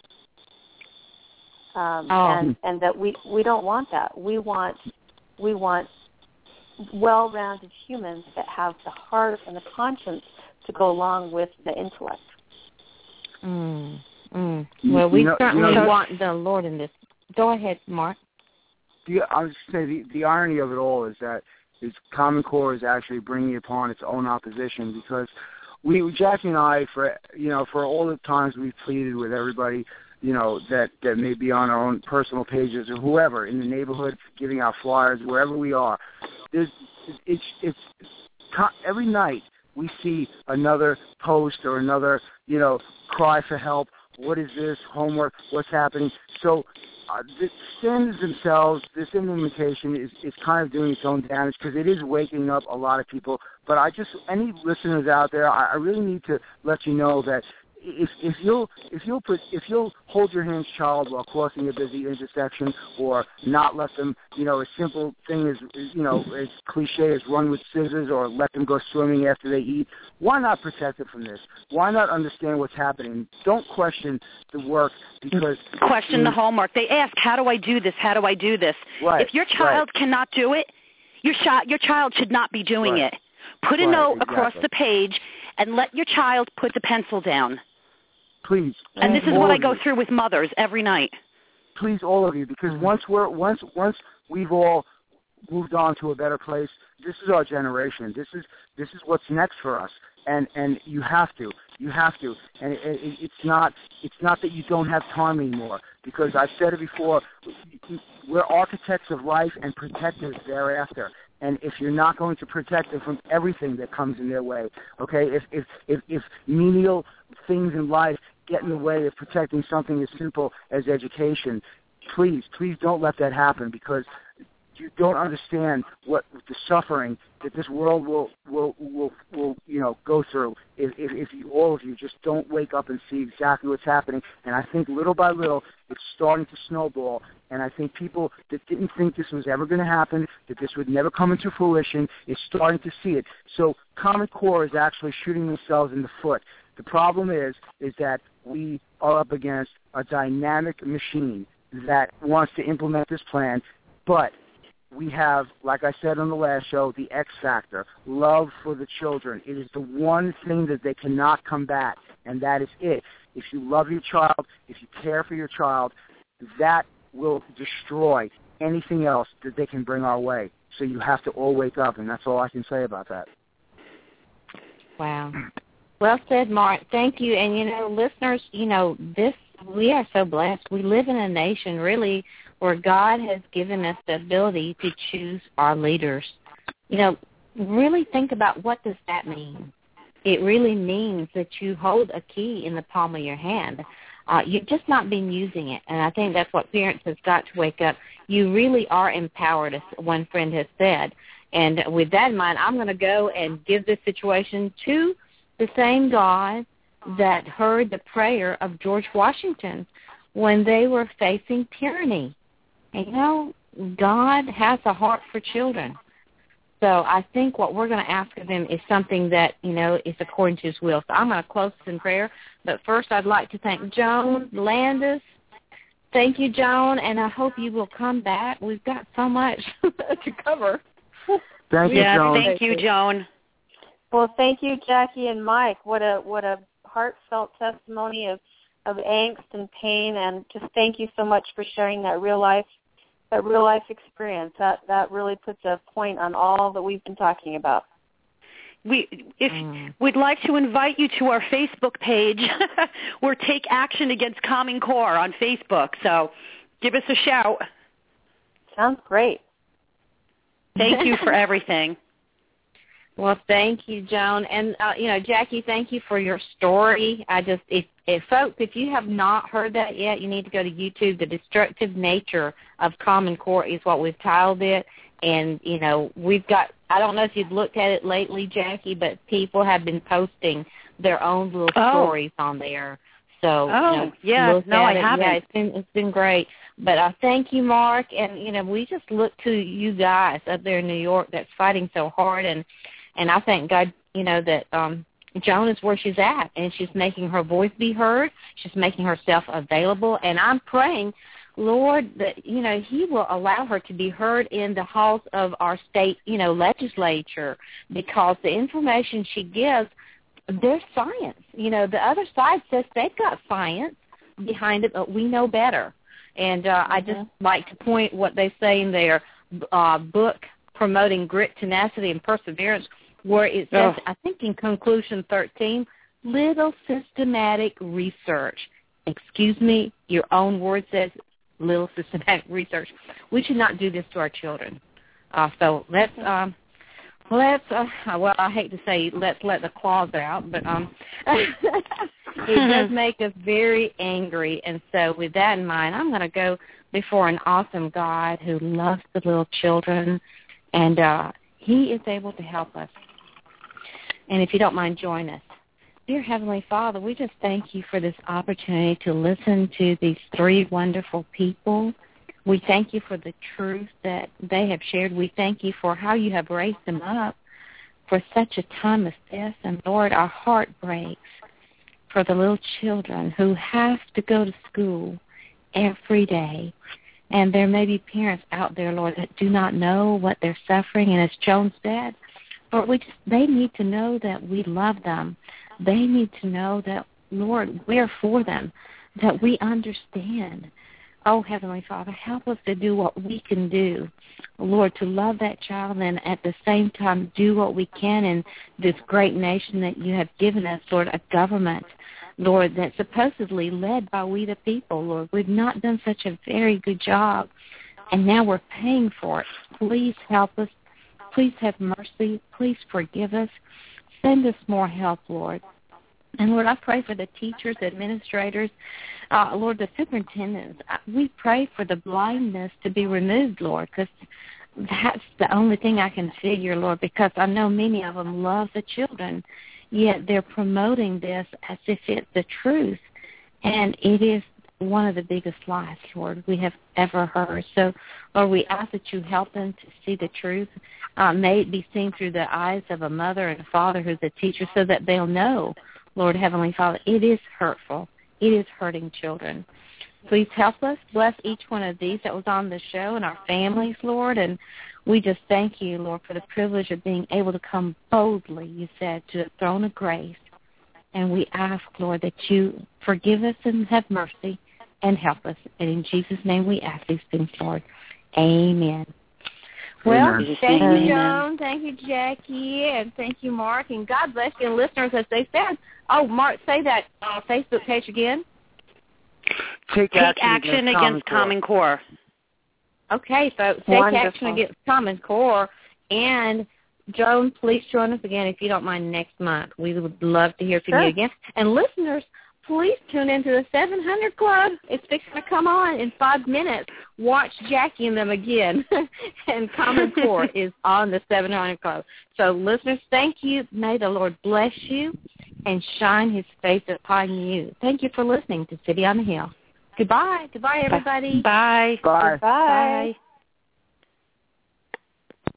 Um, oh. and, and that we, we don't want that. We want we want well-rounded humans that have the heart and the conscience to go along with the intellect. Mm, mm. Well, we you know, certainly you know, want the Lord in this. Go ahead, Mark. The, I was just saying, the, the irony of it all is that is Common Core is actually bringing upon its own opposition, because we, Jackie and I, for you know, for all the times we've pleaded with everybody, you know, that, that may be on our own personal pages or whoever in the neighborhood, giving out flyers, wherever we are, there's, it's, it's, it's every night we see another post or another, you know, cry for help. What is this? Homework? What's happening? So uh, the standards themselves, this implementation is, is kind of doing its own damage because it is waking up a lot of people. But I just, any listeners out there, I, I really need to let you know that if if you'll if you'll put if you'll hold your hand's child while crossing a busy intersection, or not let them, you know, a simple thing as, you know, as cliche as run with scissors, or let them go swimming after they eat, why not protect it from this? Why not understand what's happening? Don't question the work, because question the homework. They ask, how do I do this? How do I do this? Right, if your child right. cannot do it, your child your child should not be doing right. it. Put a right, note exactly. across the page and let your child put the pencil down. Please. And this is all what I of go you. through with mothers every night. Please, all of you, because mm-hmm. once we're once once we've all moved on to a better place, this is our generation. This is this is what's next for us, and and you have to, you have to, and it, it, it's not it's not that you don't have time anymore, because I've said it before. We're architects of life and protectors thereafter. And if you're not going to protect them from everything that comes in their way, okay, if if if, if menial things in life get in the way of protecting something as simple as education, please, please don't let that happen, because you don't understand what the suffering that this world will will will, will you know go through if, if, if you, all of you just don't wake up and see exactly what's happening. And I think little by little it's starting to snowball. And I think people that didn't think this was ever going to happen, that this would never come into fruition, is starting to see it. So Common Core is actually shooting themselves in the foot. The problem is is that we are up against a dynamic machine that wants to implement this plan, but we have, like I said on the last show, the X factor, love for the children. It is the one thing that they cannot combat, and that is it. If you love your child, if you care for your child, that will destroy anything else that they can bring our way. So you have to all wake up, and that's all I can say about that. Wow. Well said, Mark. Thank you. And, you know, listeners, you know, this, we are so blessed. We live in a nation, really, where God has given us the ability to choose our leaders. You know, really think about, what does that mean? It really means that you hold a key in the palm of your hand. Uh, you've just not been using it, and I think that's what parents have got to wake up. You really are empowered, as one friend has said. And with that in mind, I'm going to go and give this situation to the same God that heard the prayer of George Washington when they were facing tyranny. And, you know, God has a heart for children. So I think what we're going to ask of him is something that, you know, is according to his will. So I'm going to close this in prayer. But first I'd like to thank Joan Landis. Thank you, Joan, and I hope you will come back. We've got so much to cover. Thank you, yeah, Joan. Thank you, Joan. Well, thank you, Jackie and Mike. What a what a heartfelt testimony of, of angst and pain, and just thank you so much for sharing that real life that real life experience. That that really puts a point on all that we've been talking about. We, if mm. we'd like to invite you to our Facebook page, or Take Action Against Common Core on Facebook. So give us a shout. Sounds great. Thank you for everything. Well, thank you, Joan. And, uh, you know, Jackie, thank you for your story. I just, if, if folks, if you have not heard that yet, you need to go to YouTube. The Destructive Nature of Common Core is what we've titled it. And, you know, we've got, I don't know if you've looked at it lately, Jackie, but people have been posting their own little oh. stories on there. So, oh, you know, yeah, no, I it. haven't. Yeah, it's been, it's been great. But uh, thank you, Mark. And, you know, we just look to you guys up there in New York that's fighting so hard. And, and I thank God, you know, that um, Joan is where she's at, and she's making her voice be heard. She's making herself available. And I'm praying, Lord, that, you know, he will allow her to be heard in the halls of our state, you know, legislature, because the information she gives, there's science. You know, the other side says they've got science behind it, but we know better. And uh, mm-hmm. I just like to point what they say in their uh, book, Promoting Grit, Tenacity, and Perseverance, where it says, oh. I think in conclusion thirteen, little systematic research. Excuse me, your own word says little systematic research. We should not do this to our children. Uh, so let's, um, let's. Uh, well, I hate to say let's let the claws out, but um, it does make us very angry. And so with that in mind, I'm going to go before an awesome God who loves the little children, and uh, he is able to help us. And if you don't mind, join us. Dear Heavenly Father, we just thank you for this opportunity to listen to these three wonderful people. We thank you for the truth that they have shared. We thank you for how you have raised them up for such a time as this. And, Lord, our heart breaks for the little children who have to go to school every day. And there may be parents out there, Lord, that do not know what they're suffering. And as Joan said, Lord, we just, they need to know that we love them. They need to know that, Lord, we're for them, that we understand. Oh, Heavenly Father, help us to do what we can do, Lord, to love that child and at the same time do what we can in this great nation that you have given us, Lord, a government, Lord, that's supposedly led by we the people, Lord. We've not done such a very good job, and now we're paying for it. Please help us. Please have mercy. Please forgive us. Send us more help, Lord. And, Lord, I pray for the teachers, administrators, uh, Lord, the superintendents. We pray for the blindness to be removed, Lord, because that's the only thing I can figure, Lord, because I know many of them love the children, yet they're promoting this as if it's the truth. And it is one of the biggest lies, Lord, we have ever heard. So, Lord, we ask that you help them to see the truth. Uh, may it be seen through the eyes of a mother and a father who's a teacher so that they'll know, Lord, Heavenly Father, it is hurtful. It is hurting children. Please help us. Bless each one of these that was on the show and our families, Lord. And we just thank you, Lord, for the privilege of being able to come boldly, you said, to the throne of grace. And we ask, Lord, that you forgive us and have mercy and help us. And in Jesus' name we ask these things, Lord. Amen. Well, Amen. thank Amen. you, Joan. Thank you, Jackie. And thank you, Mark. And God bless you. And listeners, as they said, oh, Mark, say that uh, Facebook page again. Take, Take action, action against, against Common Core. Okay, folks. Take Wonderful. action against Common Core. And, Joan, please join us again, if you don't mind, next month. We would love to hear from Sure. you again. And listeners, please tune into the seven hundred Club. It's fixing to come on in five minutes. Watch Jackie and them again. And Common Core is on the seven hundred Club. So, listeners, thank you. May the Lord bless you and shine his face upon you. Thank you for listening to City on the Hill. Goodbye. Goodbye, everybody. Bye. Bye. Bye. Bye.